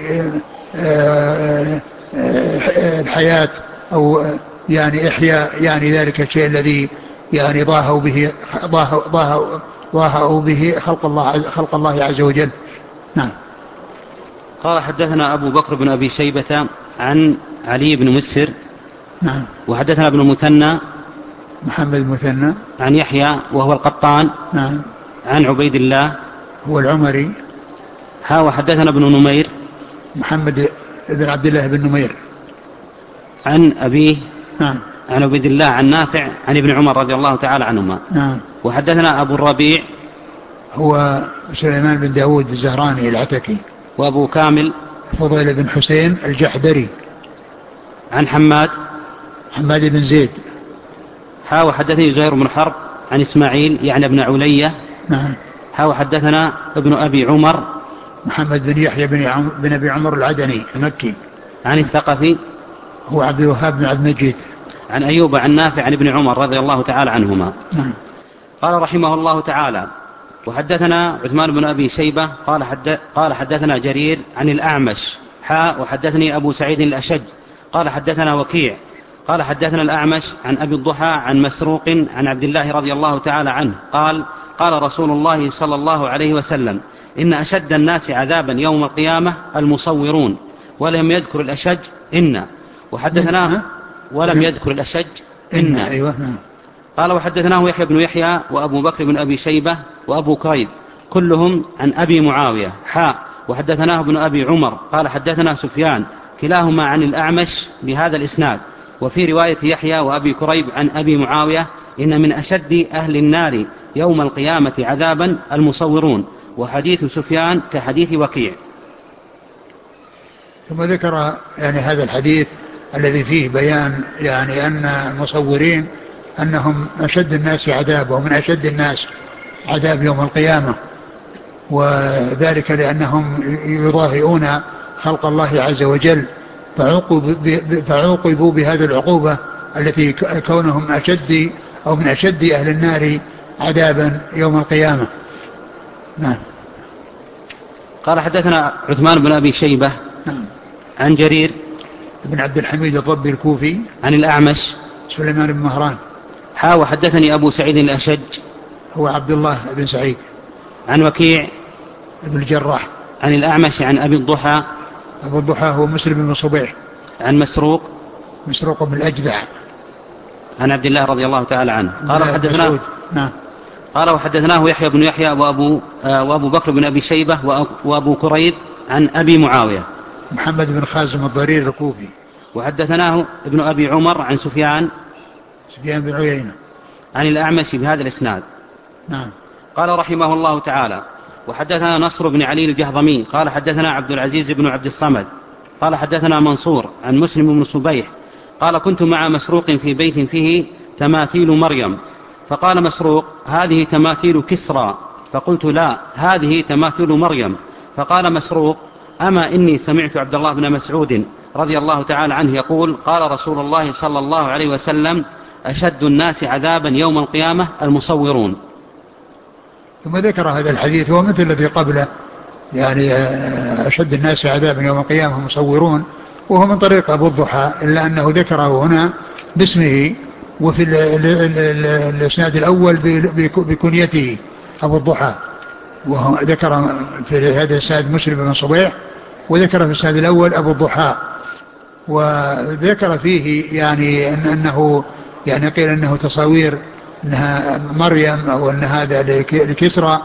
الحياة أو يعني إحياء يعني ذلك الشيء الذي يعني ضاهوا به ضاهوا ضاهوا به خلق الله خلق الله عز وجل. نعم. قال حدثنا أبو بكر بن أبي شيبة عن علي بن مسهر نعم. وحدثنا ابن مثنى محمد المثنى عن يحيى وهو القطان نعم. عن عبيد الله هو العمري ها وحدثنا ابن نمير محمد بن عبد الله بن نمير عن أبيه نعم. عن عبيد الله عن نافع عن ابن عمر رضي الله تعالى عنهما نعم. وحدثنا أبو الربيع هو سليمان بن داود الزهراني العتكي وأبو كامل فضيل بن حسين الجحدري عن حماد حماد بن زيد ها وحدثني زهير بن حرب عن إسماعيل يعني ابن علية نعم. ها وحدثنا ابن أبي عمر محمد بن يحيى بن, عم بن أبي عمر العدني المكي عن الثقفي هو عبد الوهاب بن عبد المجيد عن أيوب عن نافع عن ابن عمر رضي الله تعالى عنهما. نعم. قال رحمه الله تعالى: وحدثنا عثمان بن أبي شيبة قال, حد قال حدثنا جرير عن الأعمش حاء وحدثني أبو سعيد الأشج قال حدثنا وكيع قال حدثنا الأعمش عن أبي الضحى عن مسروق عن عبد الله رضي الله تعالى عنه قال: قال رسول الله صلى الله عليه وسلم: إن أشد الناس عذابا يوم القيامة المصورون. ولم يذكر الأشج إن وحدثناه ولم يذكر الأشج إن أيوة. قال وحدثناه يحيى بن يحيى وأبو بكر بن أبي شيبة وأبو كريب كلهم عن أبي معاوية حاء وحدثناه ابن أبي عمر قال حدثنا سفيان كلاهما عن الأعمش بهذا الإسناد. وفي رواية يحيى وأبي كريب عن أبي معاوية: إن من أشد أهل النار يوم القيامة عذابا المصورون. وحديث سفيان كحديث وكيع. ثم ذكر يعني هذا الحديث الذي فيه بيان يعني أن المصورين أنهم أشد الناس عذاب ومن أشد الناس عذاب يوم القيامة، وذلك لأنهم يضاهئون خلق الله عز وجل، فعوقبوا بهذه العقوبة التي كونهم أشد أو من أشد أهل النار عذابا يوم القيامة. نعم. قال حدثنا عثمان بن أبي شيبة نعم. عن جرير بن عبد الحميد الضبي الكوفي عن الأعمش سليمان بن مهران حا وحدثني أبو سعيد الأشج هو عبد الله بن سعيد عن وكيع بن الجراح عن الأعمش عن أبي الضحى أبو الضحى هو مسلم بن صبيح عن مسروق مسروق بن الأجدع عن عبد الله رضي الله تعالى عنه قال حدثناه نعم. قال وحدثناه يحيى بن يحيى وأبو, وأبو بكر بن أبي شيبة وأبو كريب عن أبي معاوية محمد بن خازم الضرير الكوفي. وحدثناه ابن أبي عمر عن سفيان سفيان بن عيينة عن الأعمش بهذا الإسناد. نعم. قال رحمه الله تعالى: وحدثنا نصر بن علي الجهضمي قال حدثنا عبد العزيز بن عبد الصمد قال حدثنا منصور عن مسلم بن صبيح قال كنت مع مسروق في بيت فيه تماثيل مريم، فقال مسروق هذه تماثيل كسرى، فقلت لا هذه تماثيل مريم، فقال مسروق أما إني سمعت عبد الله بن مسعود رضي الله تعالى عنه يقول قال رسول الله صلى الله عليه وسلم أشد الناس عذابا يوم القيامة المصورون. ثم ذكر هذا الحديث هو مثل الذي قبله، يعني أشد الناس عذابا يوم القيامة المصورون، وهو من طريق أبو الضحى، إلا أنه ذكره هنا باسمه، وفي الإسناد الأول بكنيته أبو الضحى، وذكر في هذا الإسناد مسلم بن صبيح، وذكر في الإسناد الأول أبو الضحى، وذكر فيه يعني أن أنه يعني قيل أنه تصاوير أنها مريم أو أن هذا لكسرى،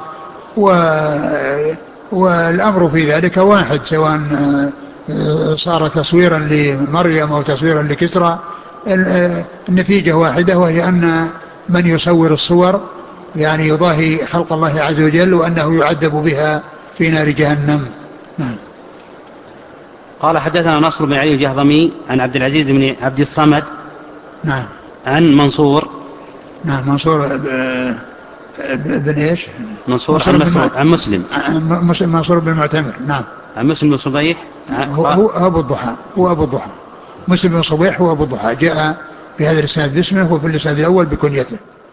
والأمر في ذلك واحد، سواء صار تصويرا لمريم أو تصويرا لكسرى، النتيجة واحدة، وهي أن من يصور الصور يعني يضاهي خلق الله عز وجل، وأنه يعذب بها في نار جهنم. قال حدثنا نصر بن علي الجهضمي عن عبد العزيز بن عبد الصمد نعم عن منصور نعم منصور بن ايش منصور, منصور عن, مسعود عن مسلم منصور بن معتمر نعم عن مسلم بن صبيح هو, هو أبو الضحى هو أبو الضحى مسلم بن صبيح هو أبو الضحى، جاء في هذا الإسناد باسمه وفي الإسناد الأول بكنيته.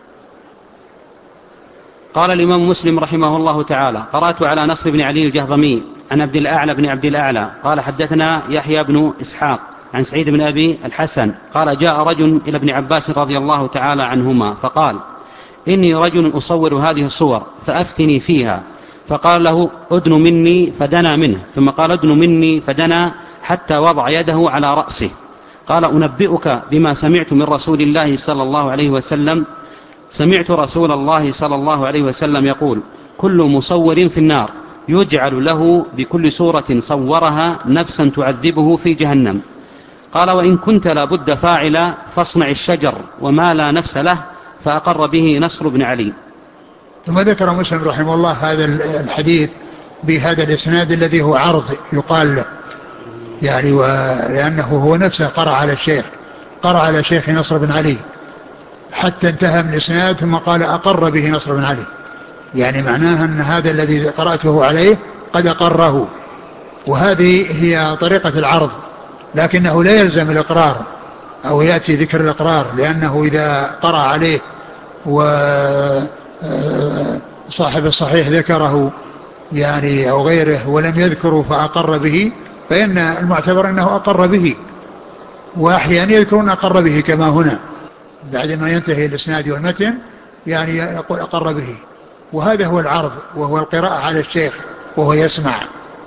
قال الإمام مسلم رحمه الله تعالى قرأت على نصر بن علي الجهضمي عن عبد الأعلى بن عبد الأعلى قال حدثنا يحيى بن إسحاق عن سعيد بن أبي الحسن قال جاء رجل إلى ابن عباس رضي الله تعالى عنهما فقال إني رجل أصور هذه الصور فأفتني فيها، فقال له أدن مني فدنا منه، ثم قال أدن مني فدنا حتى وضع يده على رأسه، قال أنبئك بما سمعت من رسول الله صلى الله عليه وسلم، سمعت رسول الله صلى الله عليه وسلم يقول كل مصور في النار يجعل له بكل صورة صورها نفسا تعذبه في جهنم. قال وإن كنت لابد فاعلا فاصنع الشجر وما لا نفس له، فأقر به نصر بن علي. ثم ذكر مسلم رحمه الله هذا الحديث بهذا الإسناد الذي هو عرض يقال له، يعني ولأنه هو نفسه قرأ على الشيخ قرأ على شيخ نصر بن علي حتى انتهى من الإسناد، ثم قال أقر به نصر بن علي، يعني معناها أن هذا الذي قرأته عليه قد أقره، وهذه هي طريقة العرض، لكنه لا يلزم الإقرار أو يأتي ذكر الإقرار، لأنه إذا قرأ عليه وصاحب الصحيح ذكره يعني أو غيره ولم يذكره فأقر به، فإن المعتبر أنه أقر به، وأحيانا يذكرون أقر به كما هنا بعد ما ينتهي الإسناد والمتن يعني يقول أقر به، وهذا هو العرض وهو القراءة على الشيخ وهو يسمع.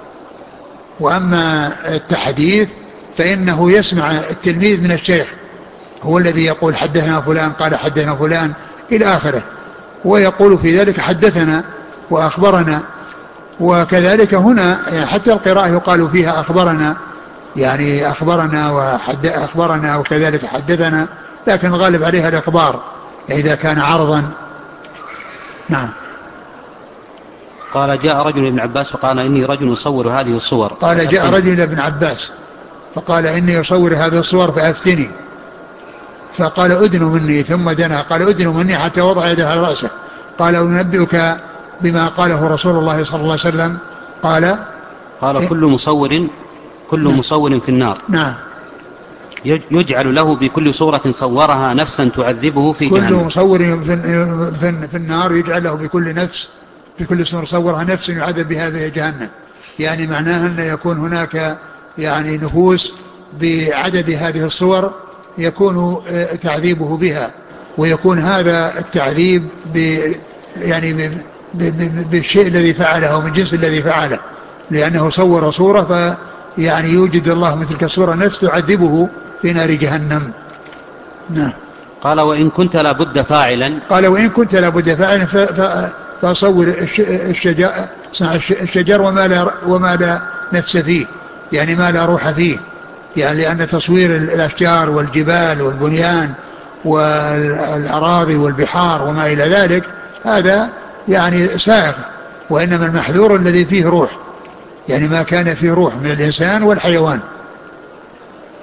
وأما التحديث فإنه يسمع التلميذ من الشيخ، هو الذي يقول حدثنا فلان قال حدثنا فلان إلى آخره، ويقول في ذلك حدثنا وأخبرنا، وكذلك هنا يعني حتى القراءة يقال فيها أخبرنا، يعني أخبرنا وحد أخبرنا وكذلك حدثنا، لكن الغالب عليها الإخبار إذا كان عرضا. نعم. قال جاء رجل ابن عباس فقال إني رجل أصور هذه الصور. قال جاء رجل ابن عباس فقال إني أصور هذه الصور فأفتني، فقال أدن مني، ثم دنا قال أدن مني حتى وضع يده على رأسه، قال أنبئك بما قاله رسول الله صلى الله عليه وسلم، قال قال إيه؟ كل مصور كل نعم. مصور في النار نعم يجعل له بكل صورة صورها نفسا تعذبه في كل جهنم. كل مصور في, في النار يجعل له بكل نفس بكل صورة صورها نفس يعذب بها في جهنم، يعني معناها أن يكون هناك يعني نفوس بعدد هذه الصور يكون تعذيبه بها، ويكون هذا التعذيب ب يعني بالشيء الذي فعله من جنس الذي فعله، لأنه صور صورة فيعني يوجد الله مثل كالصورة نفس تعذبه في نار جهنم. نعم. قال وإن كنت لابد فاعلا قال وإن كنت لابد فاعلا فصور الشجر الشجر وما لا وما لا نفس فيه، يعني ما لا روح فيه، يعني لأن تصوير الأشجار والجبال والبنيان والأراضي والبحار وما إلى ذلك هذا يعني سائغ، وإنما المحذور الذي فيه روح، يعني ما كان فيه روح من الإنسان والحيوان،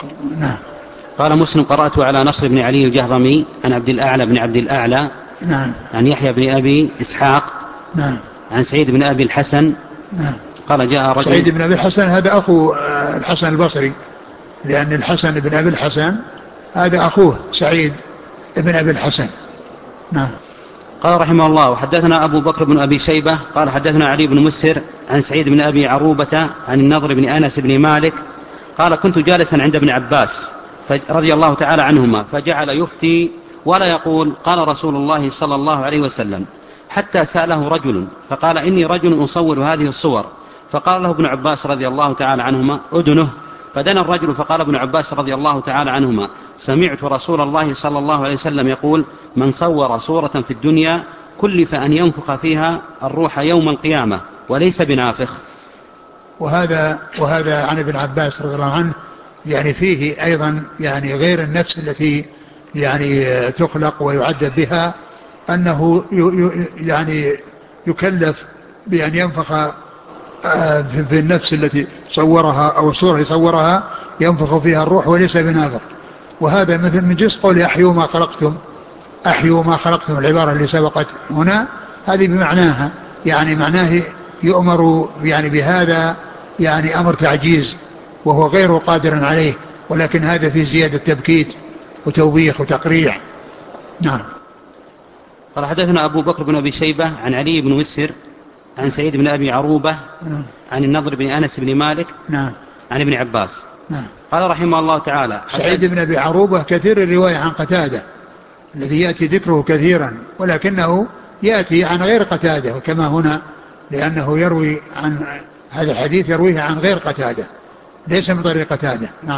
نعم. قال مسلم قرأت على نصر بن علي الجهضمي عن عبد الأعلى بن عبد الأعلى نعم. عن يحيى بن أبي إسحاق نعم. عن سعيد بن أبي الحسن نعم. قال جاء رجل. سعيد بن أبي الحسن هذا أخو الحسن البصري، لأن الحسن بن أبي الحسن هذا أخوه سعيد بن أبي الحسن. نعم. قال رحمه الله وحدثنا أبو بكر بن أبي شيبة قال حدثنا علي بن مسر عن سعيد بن أبي عروبة عن النضر بن أنس بن مالك قال كنت جالسا عند ابن عباس رضي الله تعالى عنهما فجعل يفتي ولا يقول قال رسول الله صلى الله عليه وسلم حتى سأله رجل فقال إني رجل أصور هذه الصور، فقال له ابن عباس رضي الله تعالى عنهما أدنه، فدنا الرجل فقال ابن عباس رضي الله تعالى عنهما سمعت رسول الله صلى الله عليه وسلم يقول من صور صورة في الدنيا كلف أن ينفخ فيها الروح يوم القيامة وليس بنافخ. وهذا وهذا عن ابن عباس رضي الله عنه يعني فيه أيضا يعني غير النفس التي يعني تخلق ويعذب بها أنه يعني يكلف بأن ينفخ في النفس التي صورها أو الصورة صورها ينفخ فيها الروح وليس بنافخ. وهذا مثل من جنس قول أحيوا ما خلقتم، أحيوا ما خلقتم، العبارة اللي سبقت هنا هذه بمعناها، يعني معناه يؤمر يعني بهذا يعني أمر تعجيز وهو غير قادر عليه، ولكن هذا في زيادة تبكيت وتوبيخ وتقريع. نعم. قال حدثنا أبو بكر بن أبي شيبة عن علي بن مسر عن سعيد بن أبي عروبة عن النضر بن أنس بن مالك نعم. عن ابن عباس. نعم. قال رحمه الله تعالى سعيد بن أبي عروبة كثير الرواية عن قتادة الذي يأتي ذكره كثيرا، ولكنه يأتي عن غير قتادة كما هنا، لأنه يروي عن هذا الحديث يرويه عن غير قتادة ليس من طريق قتادة. نعم.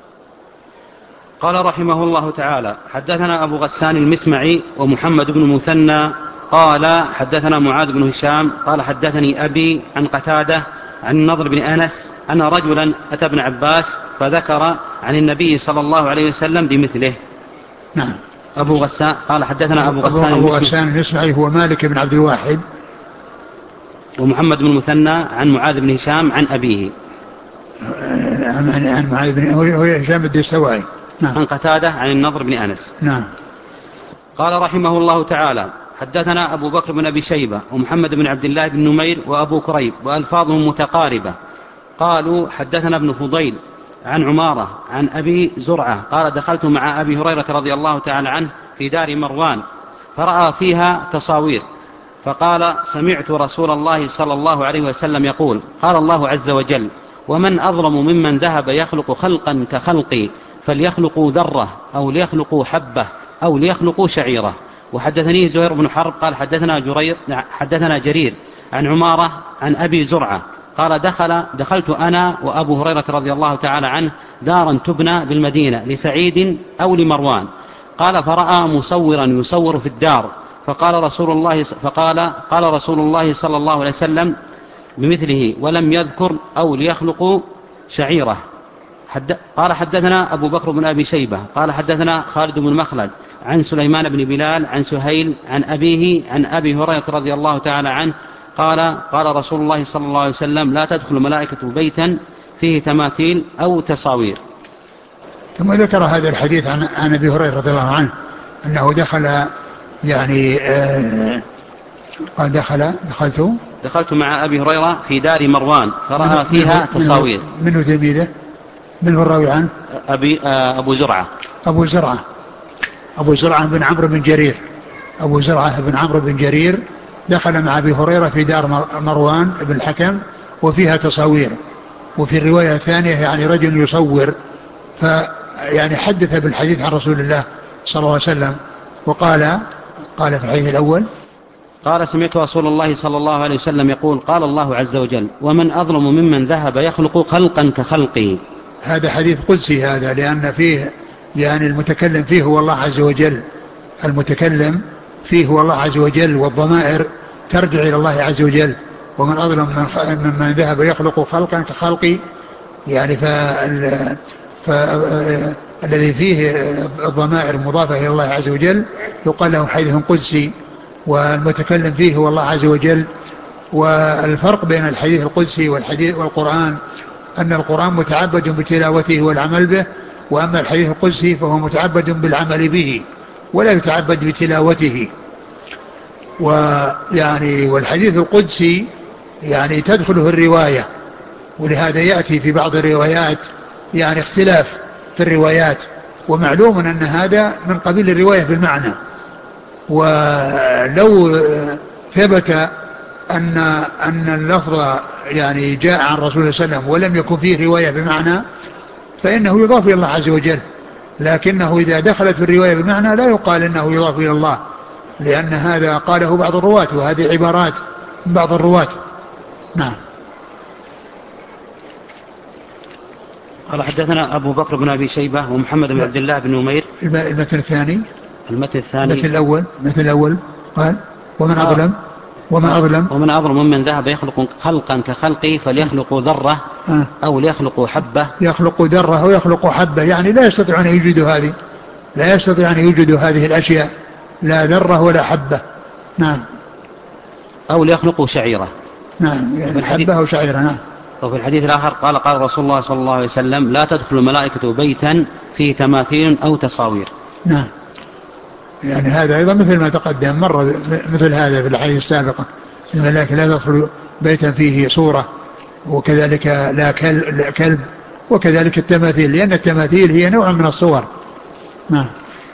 قال رحمه الله تعالى حدثنا أبو غسان المسمعي ومحمد بن المثنى قال حدثنا معاذ بن هشام قال حدثني أبي عن قتادة عن النضر بن أنس أن رجلا أتى ابن عباس فذكر عن النبي صلى الله عليه وسلم بمثله. نعم. أبو غسان قال حدثنا أبو غسان أبو غسان المسمعي هو مالك بن عبد الواحد، ومحمد بن المثنى عن معاذ بن هشام عن أبيه عن معاذ بن هو هشام الدستوائي. نعم. عن قتادة عن النضر بن أنس. نعم. قال رحمه الله تعالى حدثنا أبو بكر بن أبي شيبة ومحمد بن عبد الله بن نمير وأبو كريب وألفاظهم متقاربة قالوا حدثنا ابن فضيل عن عمارة عن أبي زرعة قال دخلت مع أبي هريرة رضي الله تعالى عنه في دار مروان فرأى فيها تصاوير فقال سمعت رسول الله صلى الله عليه وسلم يقول قال الله عز وجل ومن أظلم ممن ذهب يخلق خلقا كخلقي فليخلقوا ذرة أو ليخلقوا حبة أو ليخلقوا شعيرة. وحدثني زهير بن حرب قال حدثنا جرير حدثنا جرير عن عمارة عن أبي زرعة قال دخل دخلت أنا وأبو هريرة رضي الله تعالى عنه دارا تبنى بالمدينة لسعيد أو لمروان قال فرأى مصورا يصور في الدار فقال رسول الله فقال قال رسول الله صلى الله عليه وسلم بمثله ولم يذكر أو ليخلقوا شعيرة. حد قال حدثنا أبو بكر بن أبي شيبة قال حدثنا خالد بن مخلد عن سليمان بن بلال عن سهيل عن أبيه عن أبي هريرة رضي الله تعالى عنه قال قال رسول الله صلى الله عليه وسلم لا تدخل ملائكة بيتا فيه تماثيل أو تصاوير. ثم ذكر هذا الحديث عن, عن أبي هريرة رضي الله عنه أنه دخل يعني آه قال دخل دخلت دخلت مع أبي هريرة في دار مروان فرأى فيها تصاوير. منه تلميذه منه الراوي عنه أبي آه أبو زرعة أبو زرعة أبو زرعة بن عمرو بن جرير أبو زرعة بن عمرو بن جرير دخل مع أبي هريرة في دار مروان بن الحكم وفيها تصاوير. وفي الرواية الثانية يعني رجل يصور فيعني حدث بالحديث عن رسول الله صلى الله عليه وسلم وقال قال في الحديث الأول قال سمعت رسول الله صلى الله عليه وسلم يقول قال الله عز وجل ومن أظلم ممن ذهب يخلق خلقا كخلقي. هذا حديث قدسي هذا لأن فيه يعني المتكلم فيه هو الله عز وجل، المتكلم فيه هو الله عز وجل والضمائر ترجع إلى الله عز وجل. ومن أظلم من, من ذهب يخلق خلقا كخلقي يعني فالذي فيه الضمائر مضافة إلى الله عز وجل يقال له حديث قدسي والمتكلم فيه هو الله عز وجل. والفرق بين الحديث القدسي والحديث والقرآن أن القرآن متعبد بتلاوته والعمل به، وأما الحديث القدسي فهو متعبد بالعمل به ولا يتعبد بتلاوته. ويعني والحديث القدسي يعني تدخله الرواية، ولهذا يأتي في بعض الروايات يعني اختلاف في الروايات، ومعلوم أن هذا من قبيل الرواية بالمعنى. ولو ثبت أن أن اللفظ يعني جاء عن رسول الله صلى الله عليه وسلم ولم يكن فيه رواية بمعنى فإنه يضاف إلى الله عز وجل، لكنه إذا دخلت في الرواية بمعنى لا يقال إنه يضاف إلى الله، لأن هذا قاله بعض الرواة، وهذه عبارات من بعض الرواة. نعم. قال حدثنا أبو بكر بن أبي شيبة ومحمد بن عبد الله بن نمير. المتن الثاني المتن الثاني المتن الأول المتن الأول قال ومن آه أظلم ومن أظلم ومن أظلم ممن ذهب يخلق خلقا كخلقه فليخلق ذرة آه أو ليخلق حبة. يخلق ذرة أو يخلق حبة، يعني لا يستطيع أن يوجدوا هذه لا يستطيع أن يوجدوا هذه الأشياء، لا ذرة ولا حبة. نعم. أو ليخلقوا شعيرة. نعم، يعني حبة أو شعيرة. نعم. وفي الحديث الآخر قال قال رسول الله صلى الله عليه وسلم لا تدخل الملائكة بيتا فيه تماثيل أو تصاوير. نعم، يعني هذا أيضا مثل ما تقدم مرة مثل هذا في الحديث السابقة، الملائكة لا تدخل بيتا فيه صورة، وكذلك لا كلب، وكذلك التماثيل، لأن التماثيل هي نوع من الصور. نعم.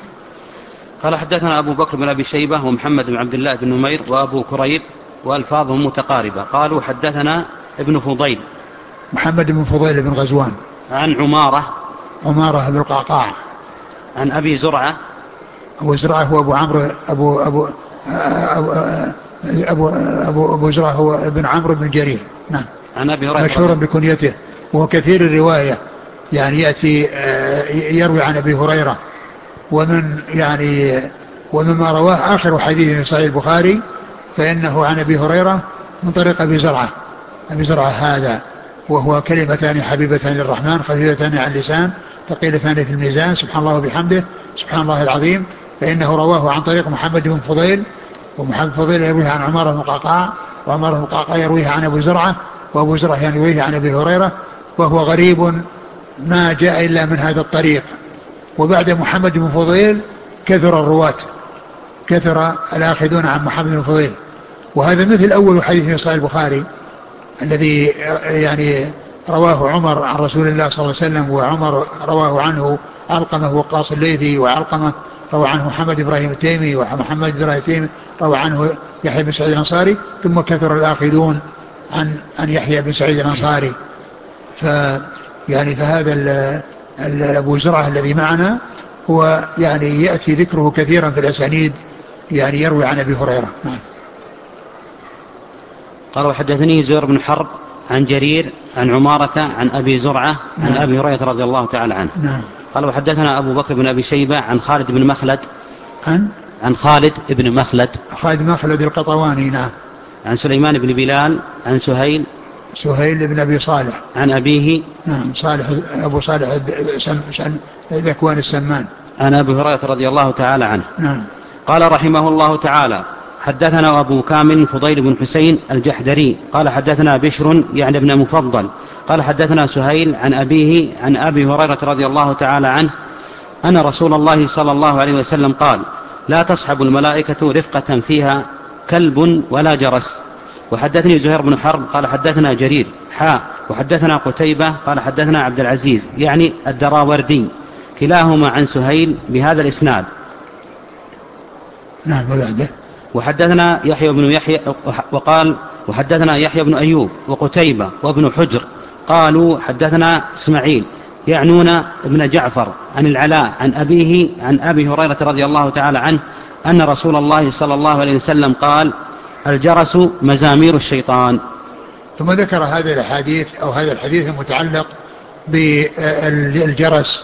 قال حدثنا أبو بكر بن أبي شيبة ومحمد بن عبد الله بن نمير وأبو كريب وألفاظهم متقاربة. قالوا حدثنا ابن فضيل محمد بن فضيل بن غزوان عن عمارة عمارة بن القعقاع عن أبي زرعة. أبو زرعة هو أبو عمرو أبو أبو أبو أبو, أبو, أبو زرعة هو ابن عمرو بن جرير. نعم. عن أبي هريرة مشهور بكنيته، وهو كثير الرواية، يعني يأتي يروي عن أبي هريرة، ومن يعني ومما رواه آخر حديث في صحيح البخاري فإنه عن أبي هريرة من طريق أبي زرعة أبي زرعة هذا، وهو كلمتان حبيبتان للرحمن خفيفتان عن اللسان ثقيلتان في الميزان سبحان الله وبحمده سبحان الله العظيم. فإنه رواه عن طريق محمد بن فضيل، ومحمد بن فضيل يرويه عن عمارة بن القعقاع، وعمارة بن القعقاع يرويه عن أبو زرعة، وأبو زرعة يرويه عن أبي هريرة، وهو غريب ما جاء إلا من هذا الطريق. وبعد محمد بن فضيل كثر الرواة، كثر الآخذون عن محمد بن فضيل، وهذا مثل أول حديث في صحيح البخاري الذي يعني رواه عمر عن رسول الله صلى الله عليه وسلم، وعمر رواه عنه علقمة وقاص الليثي، وعلقمة روى عنه محمد إبراهيم التيمي، ومحمد إبراهيم التيمي روى عنه يحيى بن سعيد الأنصاري، ثم كثر الآخذون عن عن يحيى بن سعيد الأنصاري. ف يعني فهذا أبو زرعة الذي معنا هو يعني يأتي ذكره كثيرا في الأسانيد، يعني يروي عن أبي هريرة. نعم. قال وحدثني زهير بن حرب عن جرير عن عمارة عن أبي زرعة عن نعم. أبي هريرة رضي الله تعالى عنه. نعم. قال وحدثنا أبو بكر بن أبي شيبة عن خالد بن مخلد عن عن خالد بن مخلد خالد مخلد القطواني. نعم. عن سليمان بن بلال عن سهيل سهيل بن أبي صالح عن أبيه. نعم. صالح أبو صالح ذكوان السمان عن أبي هريرة رضي الله تعالى عنه. نعم. قال رحمه الله تعالى حدثنا أبو كامل فضيل بن حسين الجحدري قال حدثنا بشر يعني ابن مفضل قال حدثنا سهيل عن أبيه عن أبي هريرة رضي الله تعالى عنه أن رسول الله صلى الله عليه وسلم قال لا تصحب الملائكة رفقة فيها كلب ولا جرس. وحدثني زهير بن حرب قال حدثنا جرير حاء وحدثنا قتيبة قال حدثنا عبد العزيز يعني الدراوردي كلاهما عن سهيل بهذا الإسناد. نعم. وبعده وحدثنا يحيى بن يحيى وقال وحدثنا يحيى بن أيوب وقتيبة وابن حجر قالوا حدثنا إسماعيل يعنون ابن جعفر عن العلاء عن أبيه عن أبي هريرة رضي الله تعالى عنه أن رسول الله صلى الله عليه وسلم قال الجرس مزامير الشيطان. ثم ذكر هذا الحديث أو هذا الحديث المتعلق بالجرس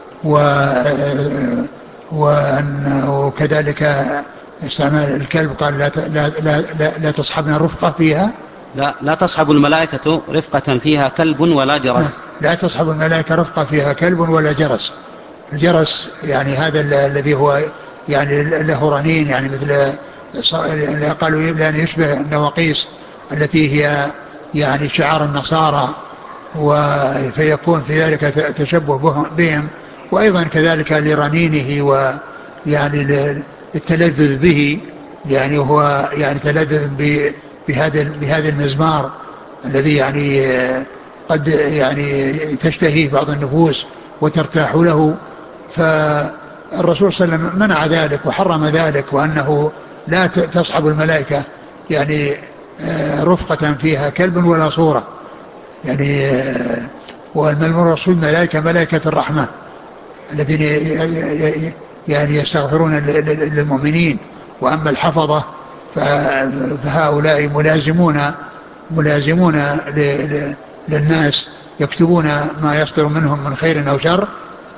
وكذلك استعمال الكلب. قال لا, لا, لا, لا, لا تصحبنا رفقة فيها لا, لا تصحب الملائكة رفقة فيها كلب ولا جرس. لا تصحب الملائكة رفقة فيها كلب ولا جرس. الجرس يعني هذا الذي هو يعني له رنين، يعني مثل قالوا لأن يشبه النواقيس التي هي يعني شعار النصارى، فيكون في ذلك تشبه بهم وأيضا كذلك لرنينه ويعني التلذذ به، يعني هو يعني تلذذ بهذا بهذا المزمار الذي يعني قد يعني تشتهيه بعض النفوس وترتاح له. فالرسول صلى الله عليه وسلم منع ذلك وحرم ذلك، وأنه لا تصحب الملائكة يعني رفقة فيها كلب ولا صورة، يعني والرسول ملائكة ملائكة الرحمة الذين يعني يستغفرون للمؤمنين، وأما الحفظة فهؤلاء ملازمون ملازمون للناس يكتبون ما يصدر منهم من خير أو شر.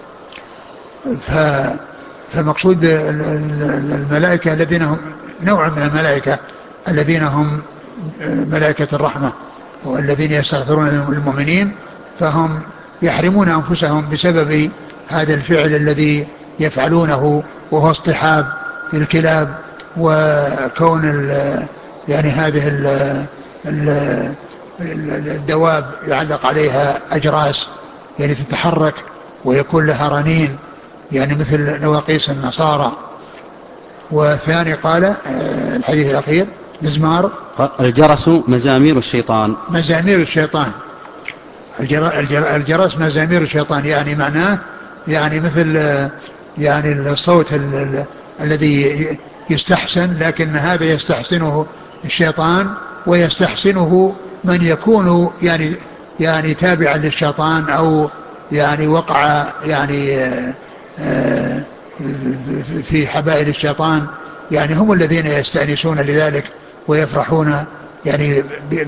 فمقصود الملائكة الذين هم نوع من الملائكة الذين هم ملائكة الرحمة والذين يستغفرون للمؤمنين، فهم يحرمون أنفسهم بسبب هذا الفعل الذي يفعلونه، وهو اصطحاب الكلاب، وكون يعني هذه ال ال الدواب يعلق عليها أجراس يعني تتحرك ويكون لها رنين يعني مثل نواقيس النصارى. والثاني قال الحديث الأخير مزمار الجرس مزامير الشيطان. مزامير الشيطان الجرس مزامير الشيطان، يعني معناه يعني مثل يعني الصوت الذي يستحسن، لكن هذا يستحسنه الشيطان ويستحسنه من يكون يعني يعني تابعا للشيطان أو يعني وقع يعني في حبائل الشيطان، يعني هم الذين يستأنسون لذلك ويفرحون يعني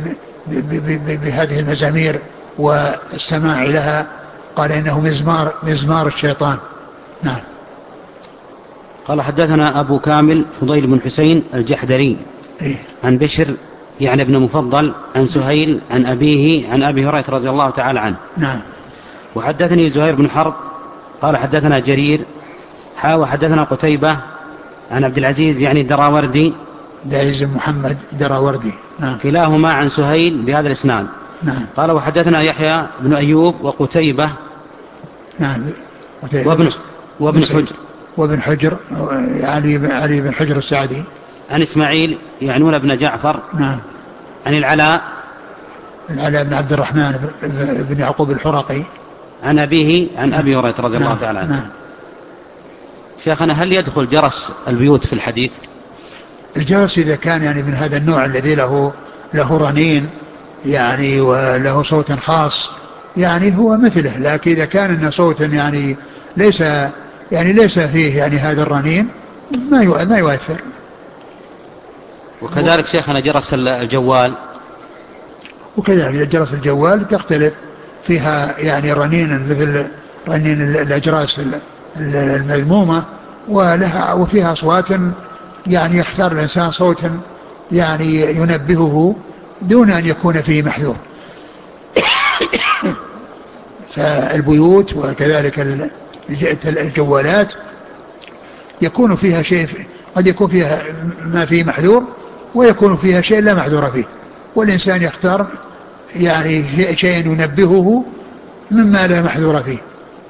بهذه المزامير والسماع لها. قال إنه مزمار مزمار الشيطان. نعم. قال حدثنا أبو كامل فضيل بن حسين الجحدري إيه؟ عن بشر يعني ابن مفضل عن سهيل عن أبيه عن أبي هريرة رضي الله تعالى عنه. نعم. وحدثني زهير بن حرب قال حدثنا جرير حا وحدثنا قتيبة عن عبد العزيز يعني الدراوردي دايز محمد دراوردي. نعم. كلاهما عن سهيل بهذا الإسناد. نعم. قال وحدثنا يحيى بن أيوب وقتيبة نعم. وابن وابن حجر وابن حجر علي علي بن حجر السعدي عن إسماعيل يعنون بن جعفر. نعم. عن العلاء العلاء بن عبد الرحمن بن يعقوب الحرقي عن أبيه عن نعم. أبي هريرة رضي الله نعم. تعالى عنه. نعم. شيخنا هل يدخل جرس البيوت في الحديث؟ الجرس إذا كان يعني من هذا النوع الذي له له رنين يعني وله صوت خاص يعني هو مثله، لكن إذا كان إن صوت يعني ليس يعني ليس فيه يعني هذا الرنين ما ما يؤثر. وكذلك شيخنا جرس الجوال، وكذلك جرس الجوال تختلف فيها يعني رنين مثل رنين الأجراس المذمومة، ولها وفيها أصوات يعني يختار الإنسان صوتا يعني ينبهه دون أن يكون فيه محذور. فالبيوت وكذلك الجوالات يكون فيها شيء، قد يكون فيها ما فيه محذور ويكون فيها شيء لا محذور فيه، والإنسان يختار يعني شيء ينبهه مما لا محذور فيه.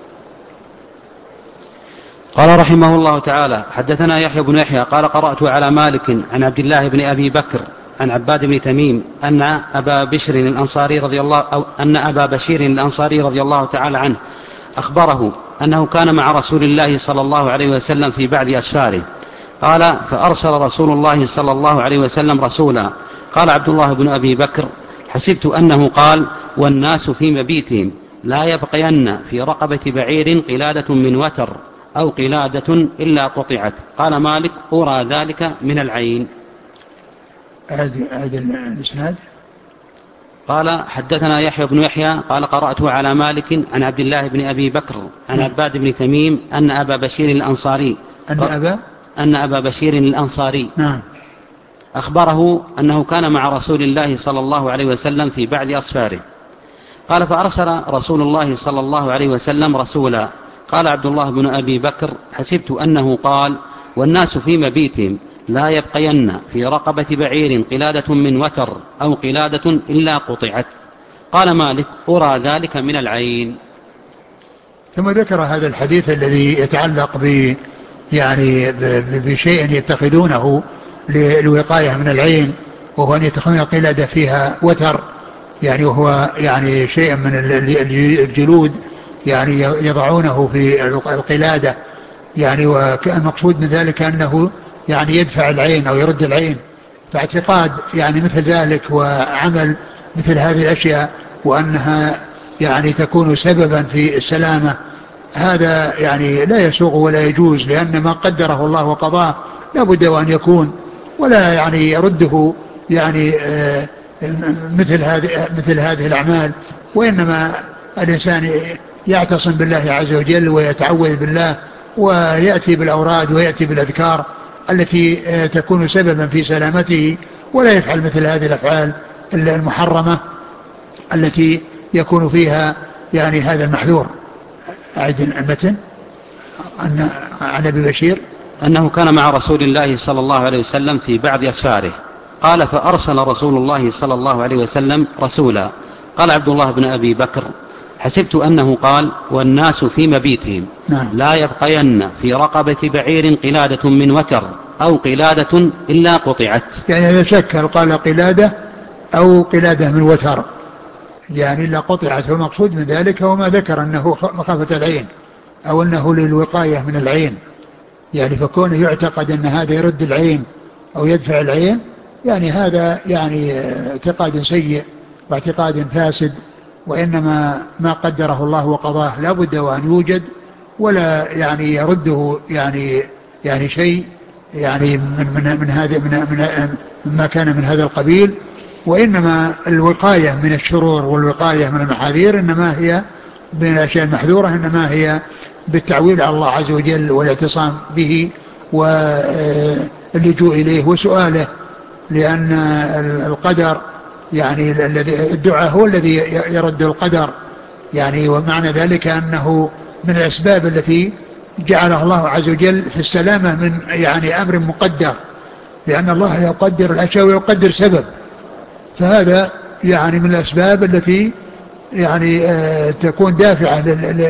قال رحمه الله تعالى حدثنا يحيى بن يحيى قال قرأت على مالك عن عبد الله بن أبي بكر عن عباد بن تميم أن أبا بشر الأنصاري رضي الله أو أن أبا بشير الأنصاري رضي الله تعالى عنه أخبره أنه كان مع رسول الله صلى الله عليه وسلم في بعض أسفاره. قال فأرسل رسول الله صلى الله عليه وسلم رسولا. قال عبد الله بن أبي بكر حسبت أنه قال والناس في مبيتهم لا يبقين في رقبة بعير قلادة من وتر أو قلادة إلا قطعت. قال مالك أرى ذلك من العين. أعد أعد الإسناد. قال حدثنا يحيى بن يحيى قال قرأت على مالك عن عبد الله بن أبي بكر عن عباد بن تميم أن أبا بشير الأنصاري أن أبا أن أبا بشير الأنصاري نعم أخبره أنه كان مع رسول الله صلى الله عليه وسلم في بعض أسفاره. قال فأرسل رسول الله صلى الله عليه وسلم رسولا. قال عبد الله بن أبي بكر حسبت أنه قال والناس في مبيتهم لا يبقين في رقبة بعير قلادة من وتر أو قلادة إلا قطعت. قال مالك أرى ذلك من العين. ثم ذكر هذا الحديث الذي يتعلق ب يعني بشيء يتخذونه للوقاية من العين، وهو أن يتخذون قلادة فيها وتر، يعني وهو يعني شيء من الجلود يعني يضعونه في القلادة، يعني والمقصود من ذلك أنه يعني يدفع العين أو يرد العين. فاعتقاد يعني مثل ذلك وعمل مثل هذه الأشياء وأنها يعني تكون سببا في السلامة، هذا يعني لا يسوغ ولا يجوز، لأن ما قدره الله وقضاه لا بد وأن يكون، ولا يعني يرده يعني آه مثل هذه مثل هذه الأعمال. وإنما الإنسان يعتصم بالله عز وجل ويتعوذ بالله ويأتي بالأوراد ويأتي بالأذكار التي تكون سببا في سلامته، ولا يفعل مثل هذه الأفعال المحرمة التي يكون فيها يعني هذا المحذور. أعد المتن. أن عن أبي بشير أنه كان مع رسول الله صلى الله عليه وسلم في بعض أسفاره، قال فأرسل رسول الله صلى الله عليه وسلم رسولا. قال عبد الله بن أبي بكر حسبت أنه قال والناس في مبيتهم نعم. لا يبقين في رقبة بعير قلادة من وتر أو قلادة إلا قطعت. يعني إذا شك قال قلادة أو قلادة من وتر يعني إلا قطعت، فالمقصود من ذلك هو ما ذكر أنه مخافة العين أو أنه للوقاية من العين، يعني فكونه يعتقد أن هذا يرد العين أو يدفع العين، يعني هذا يعني اعتقاد سيء واعتقاد فاسد. وإنما ما قدره الله وقضاه لا بد وأن يوجد، ولا يعني يرده يعني يعني شيء يعني من من من هذا من من مما كان من هذا القبيل. وإنما الوقاية من الشرور والوقاية من المحاذير إنما هي من الأشياء المحذورة، إنما هي بالتعويل على الله عز وجل والاعتصام به واللجوء إليه وسؤاله، لأن القدر يعني الذي الدعاء هو الذي يرد القدر، يعني ومعنى ذلك أنه من الأسباب التي جعلها الله عز وجل في السلامة من يعني أمر مقدر، لأن الله يقدر الأشياء ويقدر سبب، فهذا يعني من الأسباب التي يعني آه تكون دافعة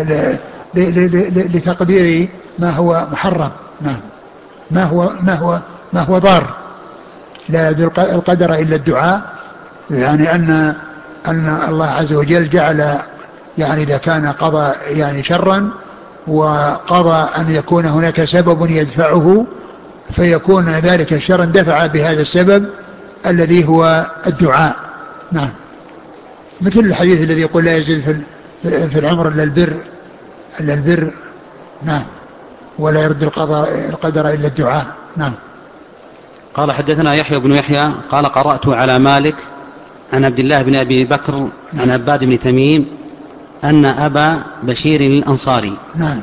لتقدير ما هو محرم. نعم. ما هو ما هو ما هو ضار. لا يدل القدر إلا الدعاء، يعني أن أن الله عز وجل جعل يعني إذا كان قضى يعني شرا وقضى أن يكون هناك سبب يدفعه، فيكون ذلك الشر اندفع بهذا السبب الذي هو الدعاء. نعم. مثل الحديث الذي يقول لا يزيد في العمر إلا البر إلا البر. نعم. ولا يرد القدر, القدر إلا الدعاء. نعم. قال حدثنا يحيى بن يحيى قال قرأت على مالك عن عبد الله بن أبي بكر عن عباد بن تميم أن أبا بشير الأنصاري نعم.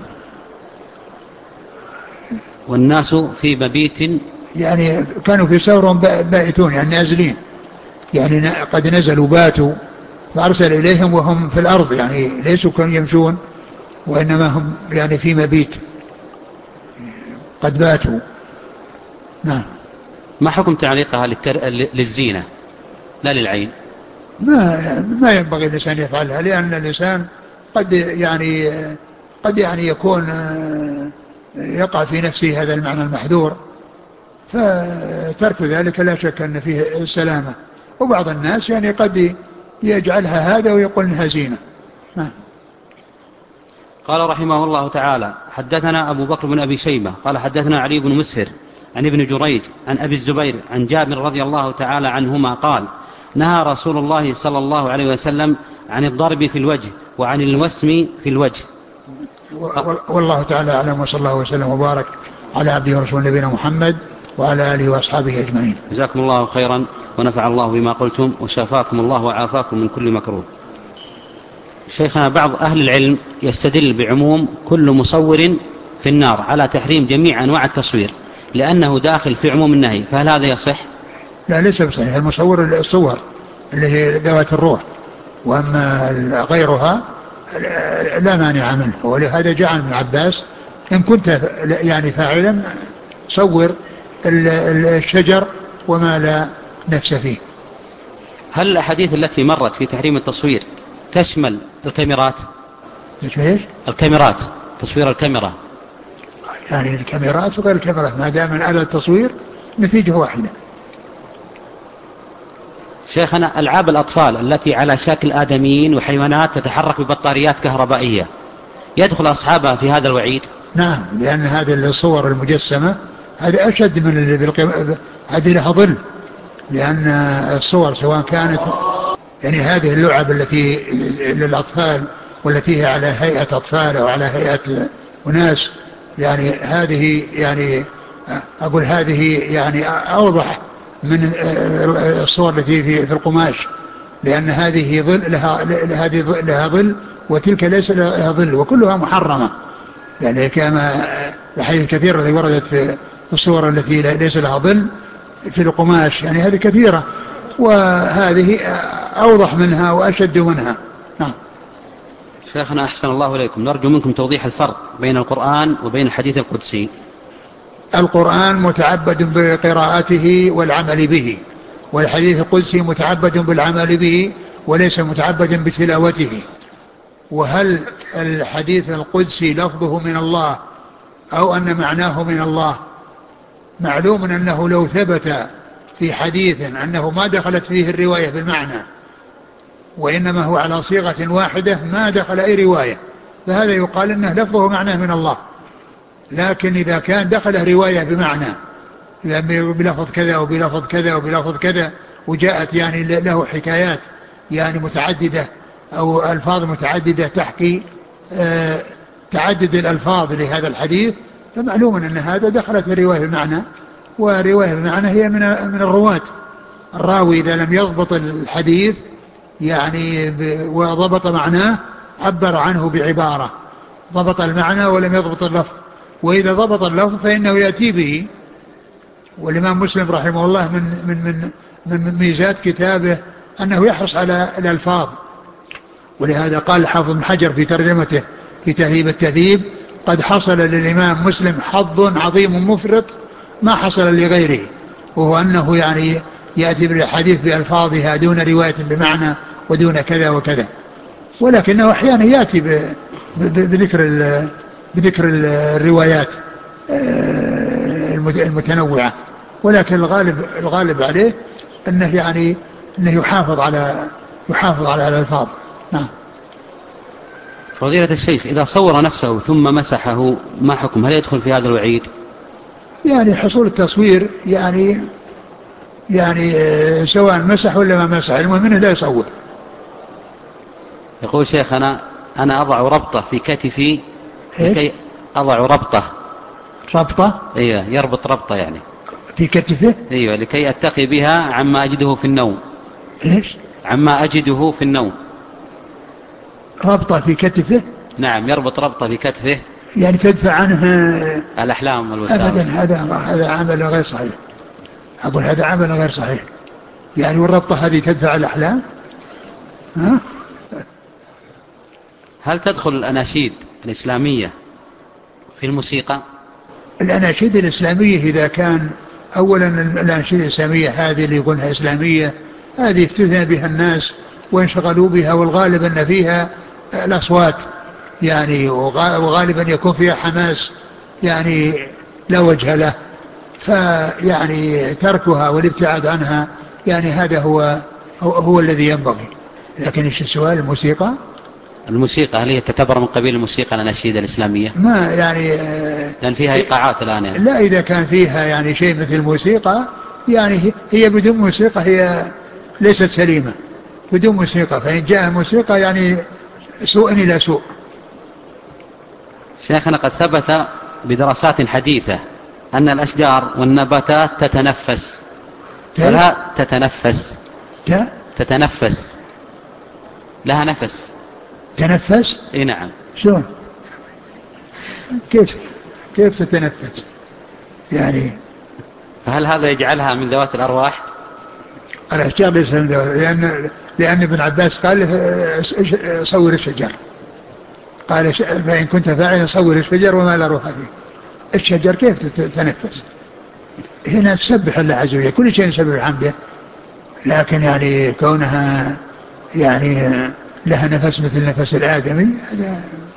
والناس في مبيت، يعني كانوا في سور بائتون يعني نازلين، يعني قد نزلوا باتوا، فأرسل إليهم وهم في الأرض يعني ليسوا كانوا يمشون، وإنما هم يعني في مبيت قد باتوا. نعم. ما حكم تعليقها للتر... للزينة لا للعين؟ ما ما ينبغي الإنسان يفعلها، لأن الإنسان قد يعني قد يعني يكون يقع في نفسه هذا المعنى المحذور، فترك ذلك لا شك أن فيه السلامة. وبعض الناس يعني قد يجعلها هذا ويقول انها زينة. قال رحمه الله تعالى حدثنا أبو بكر بن أبي شيبة قال حدثنا علي بن مسهر عن ابن جريج عن أبي الزبير عن جابر رضي الله تعالى عنهما قال نهى رسول الله صلى الله عليه وسلم عن الضرب في الوجه وعن الوسم في الوجه. والله تعالى أعلم، وصلى الله وسلم وبارك على عبده ورسوله نبينا محمد وعلى آله وأصحابه أجمعين. جزاكم الله خيرا ونفع الله بما قلتم وشافاكم الله وعافاكم من كل مكروه. شيخنا، بعض أهل العلم يستدل بعموم كل مصور في النار على تحريم جميع أنواع التصوير لأنه داخل في عموم النهي، فهل هذا يصح؟ لا ليس بصحيح. المصور الصور اللي هي ذوات الروح، وأما غيرها لا مانع منه. ولهذا جاء ابن عباس إن كنت يعني فاعلا صور الشجر وما لا نفس فيه. هل الأحاديث التي مرت في تحريم التصوير تشمل الكاميرات؟ ايش ايش؟ الكاميرات، تصوير الكاميرا. يعني الكاميرات وغير الكاميرات ما دام من آلة التصوير نتيجة واحدة. شيخنا، ألعاب الأطفال التي على شكل آدميين وحيوانات تتحرك ببطاريات كهربائية يدخل أصحابها في هذا الوعيد؟ نعم، لأن هذه الصور المجسمة هذه أشد من اللي بالقم... هذه لها ظل، لأن الصور سواء كانت يعني هذه اللعب التي للأطفال والتي هي على هيئة أطفال أو على هيئة أناس، يعني هذه يعني أقول هذه يعني أوضح من الصور التي في القماش، لأن هذه ظل لها هذه لها ظل وتلك ليس لها ظل، وكلها محرمة، يعني كما الحديث الكثيرة التي وردت في الصور التي ليس لها ظل في القماش، يعني هذه كثيرة، وهذه أوضح منها وأشد منها. نعم. شيخنا أحسن الله إليكم، نرجو منكم توضيح الفرق بين القرآن وبين الحديث القدسي. القرآن متعبد بقراءته والعمل به، والحديث القدسي متعبد بالعمل به وليس متعبدا بتلاوته. وهل الحديث القدسي لفظه من الله أو أن معناه من الله؟ معلوم أنه لو ثبت في حديث أنه ما دخلت فيه الرواية بالمعنى وإنما هو على صيغة واحدة ما دخل أي رواية، فهذا يقال أنه لفظه معناه من الله. لكن إذا كان دخل رواية بمعنى بلفظ كذا وبلفظ كذا وبلفظ كذا وجاءت يعني له حكايات يعني متعددة أو ألفاظ متعددة تحكي آه تعدد الألفاظ لهذا الحديث، فمعلوم أن هذا دخلت الرواية بمعنى، ورواية بمعنى هي من من الرواة. الراوي إذا لم يضبط الحديث يعني وضبط معناه عبر عنه بعبارة، ضبط المعنى ولم يضبط اللفظ، وإذا ضبط اللفظ فإنه يأتي به. والإمام مسلم رحمه الله من من من من ميزات كتابه أنه يحرص على الألفاظ، ولهذا قال الحافظ بن حجر في ترجمته في تهذيب التهذيب: قد حصل للإمام مسلم حظ عظيم مفرط ما حصل لغيره، وهو أنه يعني يأتي بالحديث بألفاظها دون رواية بمعنى ودون كذا وكذا، ولكنه أحيانا يأتي بذكر بذكر الروايات المتنوعة، ولكن الغالب الغالب عليه أنه يعني أنه يحافظ على يحافظ على الألفاظ. نعم. فضيلة الشيخ، إذا صور نفسه ثم مسحه ما حكم؟ هل يدخل في هذا الوعيد؟ يعني حصول التصوير يعني يعني سواء مسح ولا ما مسح، المهم منه لا يصور. يقول شيخ أنا أنا أضع ربطة في كتفي لكي أضع ربطة ربطة أيوة يربط ربطة يعني في كتفه أيوة لكي أتقي بها عما أجده في النوم. إيش؟ عما أجده في النوم. ربطة في كتفه؟ نعم، يربط ربطة في كتفه يعني تدفع عنه الأحلام والوساوس. أبدا، هذا هذا عمل غير صحيح. أقول هذا عمل غير صحيح، يعني والربطة هذه تدفع الأحلام؟ ها؟ هل تدخل الأناشيد الإسلامية في الموسيقى؟ الأناشيد الإسلامية إذا كان أولا الأناشيد الإسلامية هذه اللي يقولها إسلامية هذه افتتن بها الناس وانشغلوا بها، والغالب أن فيها الأصوات يعني وغالبا يكون فيها حماس يعني لا وجه له، فيعني تركها والابتعاد عنها يعني هذا هو هو, هو الذي ينبغي. لكن ايش السؤال؟ الموسيقى الموسيقى هل هي تعتبر من قبيل الموسيقى الأناشيد الإسلامية؟ ما يعني لأن فيها إيقاعات الآن يعني. لا، إذا كان فيها يعني شيء مثل الموسيقى يعني هي بدون موسيقى هي ليست سليمة بدون موسيقى، فإن جاء موسيقى يعني سوء إلى سوء. شيخنا قد ثبت بدراسات حديثة أن الأشجار والنباتات تتنفس، فلا تتنفس تتنفس لها نفس. تنفس؟ اي نعم. شلون؟ كيف كيف تتنفس يعني؟ فهل هذا يجعلها من ذوات الأرواح؟ الأشجار ليس من ذوات، لأن لأن ابن عباس قال له صور الشجر، قال فإن كنت فاعلا صور الشجر وما لا روح فيه. الشجر كيف تتنفس؟ هنا تسبح الله عز وجل، كل شيء يسبح حمده، لكن يعني كونها يعني لها نفس مثل نفس الآدمي هذا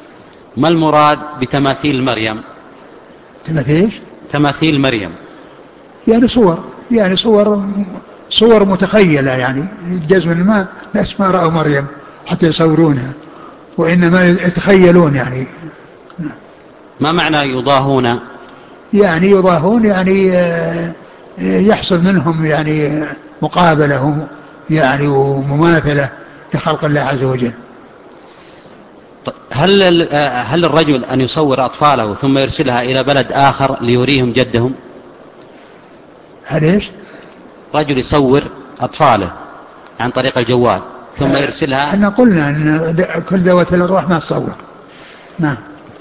ما المراد بتماثيل مريم؟ تماثيل تماثيل مريم يعني صور، يعني صور صور متخيلة، يعني جزم ما ناس ما رأوا مريم حتى يصورونها، وإنما يتخيلون يعني. ما معنى يضاهون؟ يعني يضاهون يعني آه، يحصل منهم يعني مقابلة يعني ومماثلة لخلق الله عز وجل. هل هل الرجل أن يصور أطفاله ثم يرسلها إلى بلد آخر ليريهم جدهم؟ هل إيش؟ رجل يصور أطفاله عن طريق الجوال ثم يرسلها. احنا قلنا ان كل ذوات الارواح ما تصور. نعم.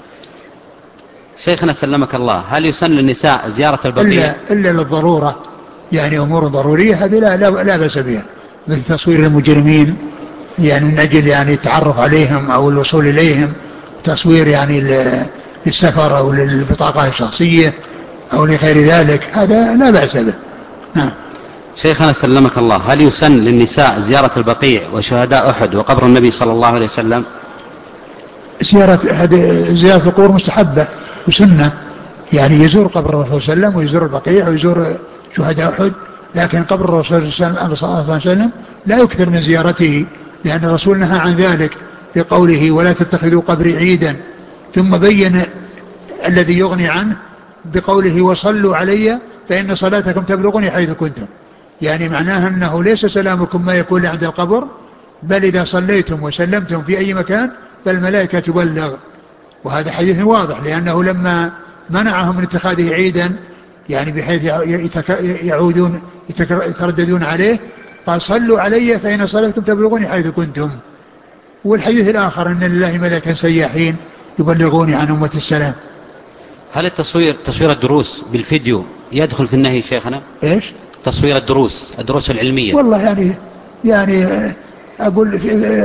شيخنا سلمك الله، هل يسن للنساء زيارة البقيع؟ الا الا للضروره، يعني امور ضروريه هذه لا لا, لا باس بها، مثل تصوير المجرمين يعني من اجل يعني التعرف عليهم او الوصول اليهم، تصوير يعني للسفر او للبطاقه الشخصيه او لغير ذلك، هذا لا باس به. نعم. شيخنا سلمك الله، هل يسن للنساء زيارة البقيع وشهداء أحد وقبر النبي صلى الله عليه وسلم؟ زيارة هذه زيارة القبور مستحبة وسنة، يعني يزور قبر الرسول صلى الله عليه وسلم ويزور البقيع ويزور شهداء أحد، لكن قبر الرسول صلى الله عليه وسلم لا يكثر من زيارته، لأن الرسول نهى عن ذلك بقوله ولا تتخذوا قبري عيدا، ثم بين الذي يغني عنه بقوله وصلوا علي فإن صلاتكم تبلغني حيث كنتم، يعني معناها أنه ليس سلامكم ما يكون عند القبر، بل إذا صليتم وسلمتم في أي مكان فالملائكة تبلغ. وهذا حديث واضح، لأنه لما منعهم من اتخاذه عيدا يعني بحيث يعودون يترددون عليه، قال صلوا علي فإن صلاتكم تبلغوني حيث كنتم. والحديث الآخر أن لله ملائكة سياحين يبلغوني عن أمة السلام. هل التصوير تصوير الدروس بالفيديو يدخل في النهي شيخنا؟ إيش؟ تصوير الدروس الدروس العلمية. والله يعني يعني أقول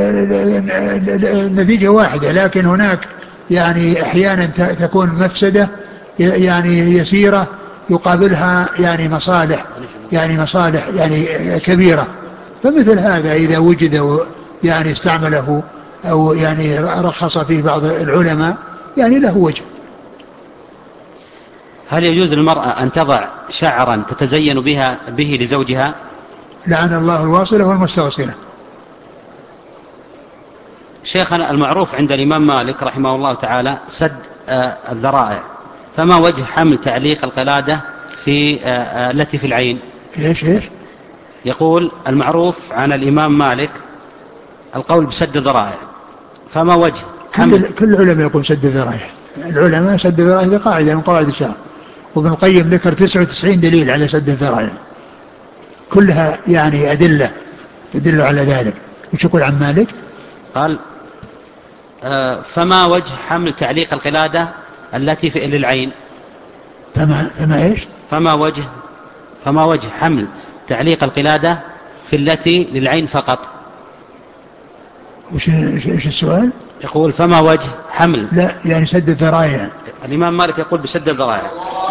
النتيجة واحدة، لكن هناك يعني أحيانا تكون مفسدة يعني يسيرة يقابلها يعني مصالح، يعني مصالح يعني كبيرة، فمثل هذا إذا وجد يعني استعمله أو يعني رخص فيه بعض العلماء يعني له وجه. هل يجوز للمرأة أن تضع شعرا تتزين بها به لزوجها؟ لعن الله الواصلة والمستوصلة. شيخنا، المعروف عند الإمام مالك رحمه الله تعالى سد آه الذرائع، فما وجه حمل تعليق القلادة في آه آه التي في العين؟ إيش إيش؟ يقول المعروف عن الإمام مالك القول بسد الذرائع، فما وجه حمل؟ كل كل العلماء يقول سد الذرائع، العلماء سد الذرائع هذه قاعدة من قواعد الشرع، وابن القيم ذكر تسعة وتسعين دليل على سد الذرائع، كلها يعني أدلة تدل على ذلك. وش يقول عن مالك؟ قال آه فما وجه حمل تعليق القلادة التي في للعين؟ فما فما ايش؟ فما وجه فما وجه حمل تعليق القلادة في التي للعين فقط؟ وش ايش السؤال؟ يقول فما وجه حمل. لا يعني سد الذرائع. الإمام مالك يقول بسد الذرائع.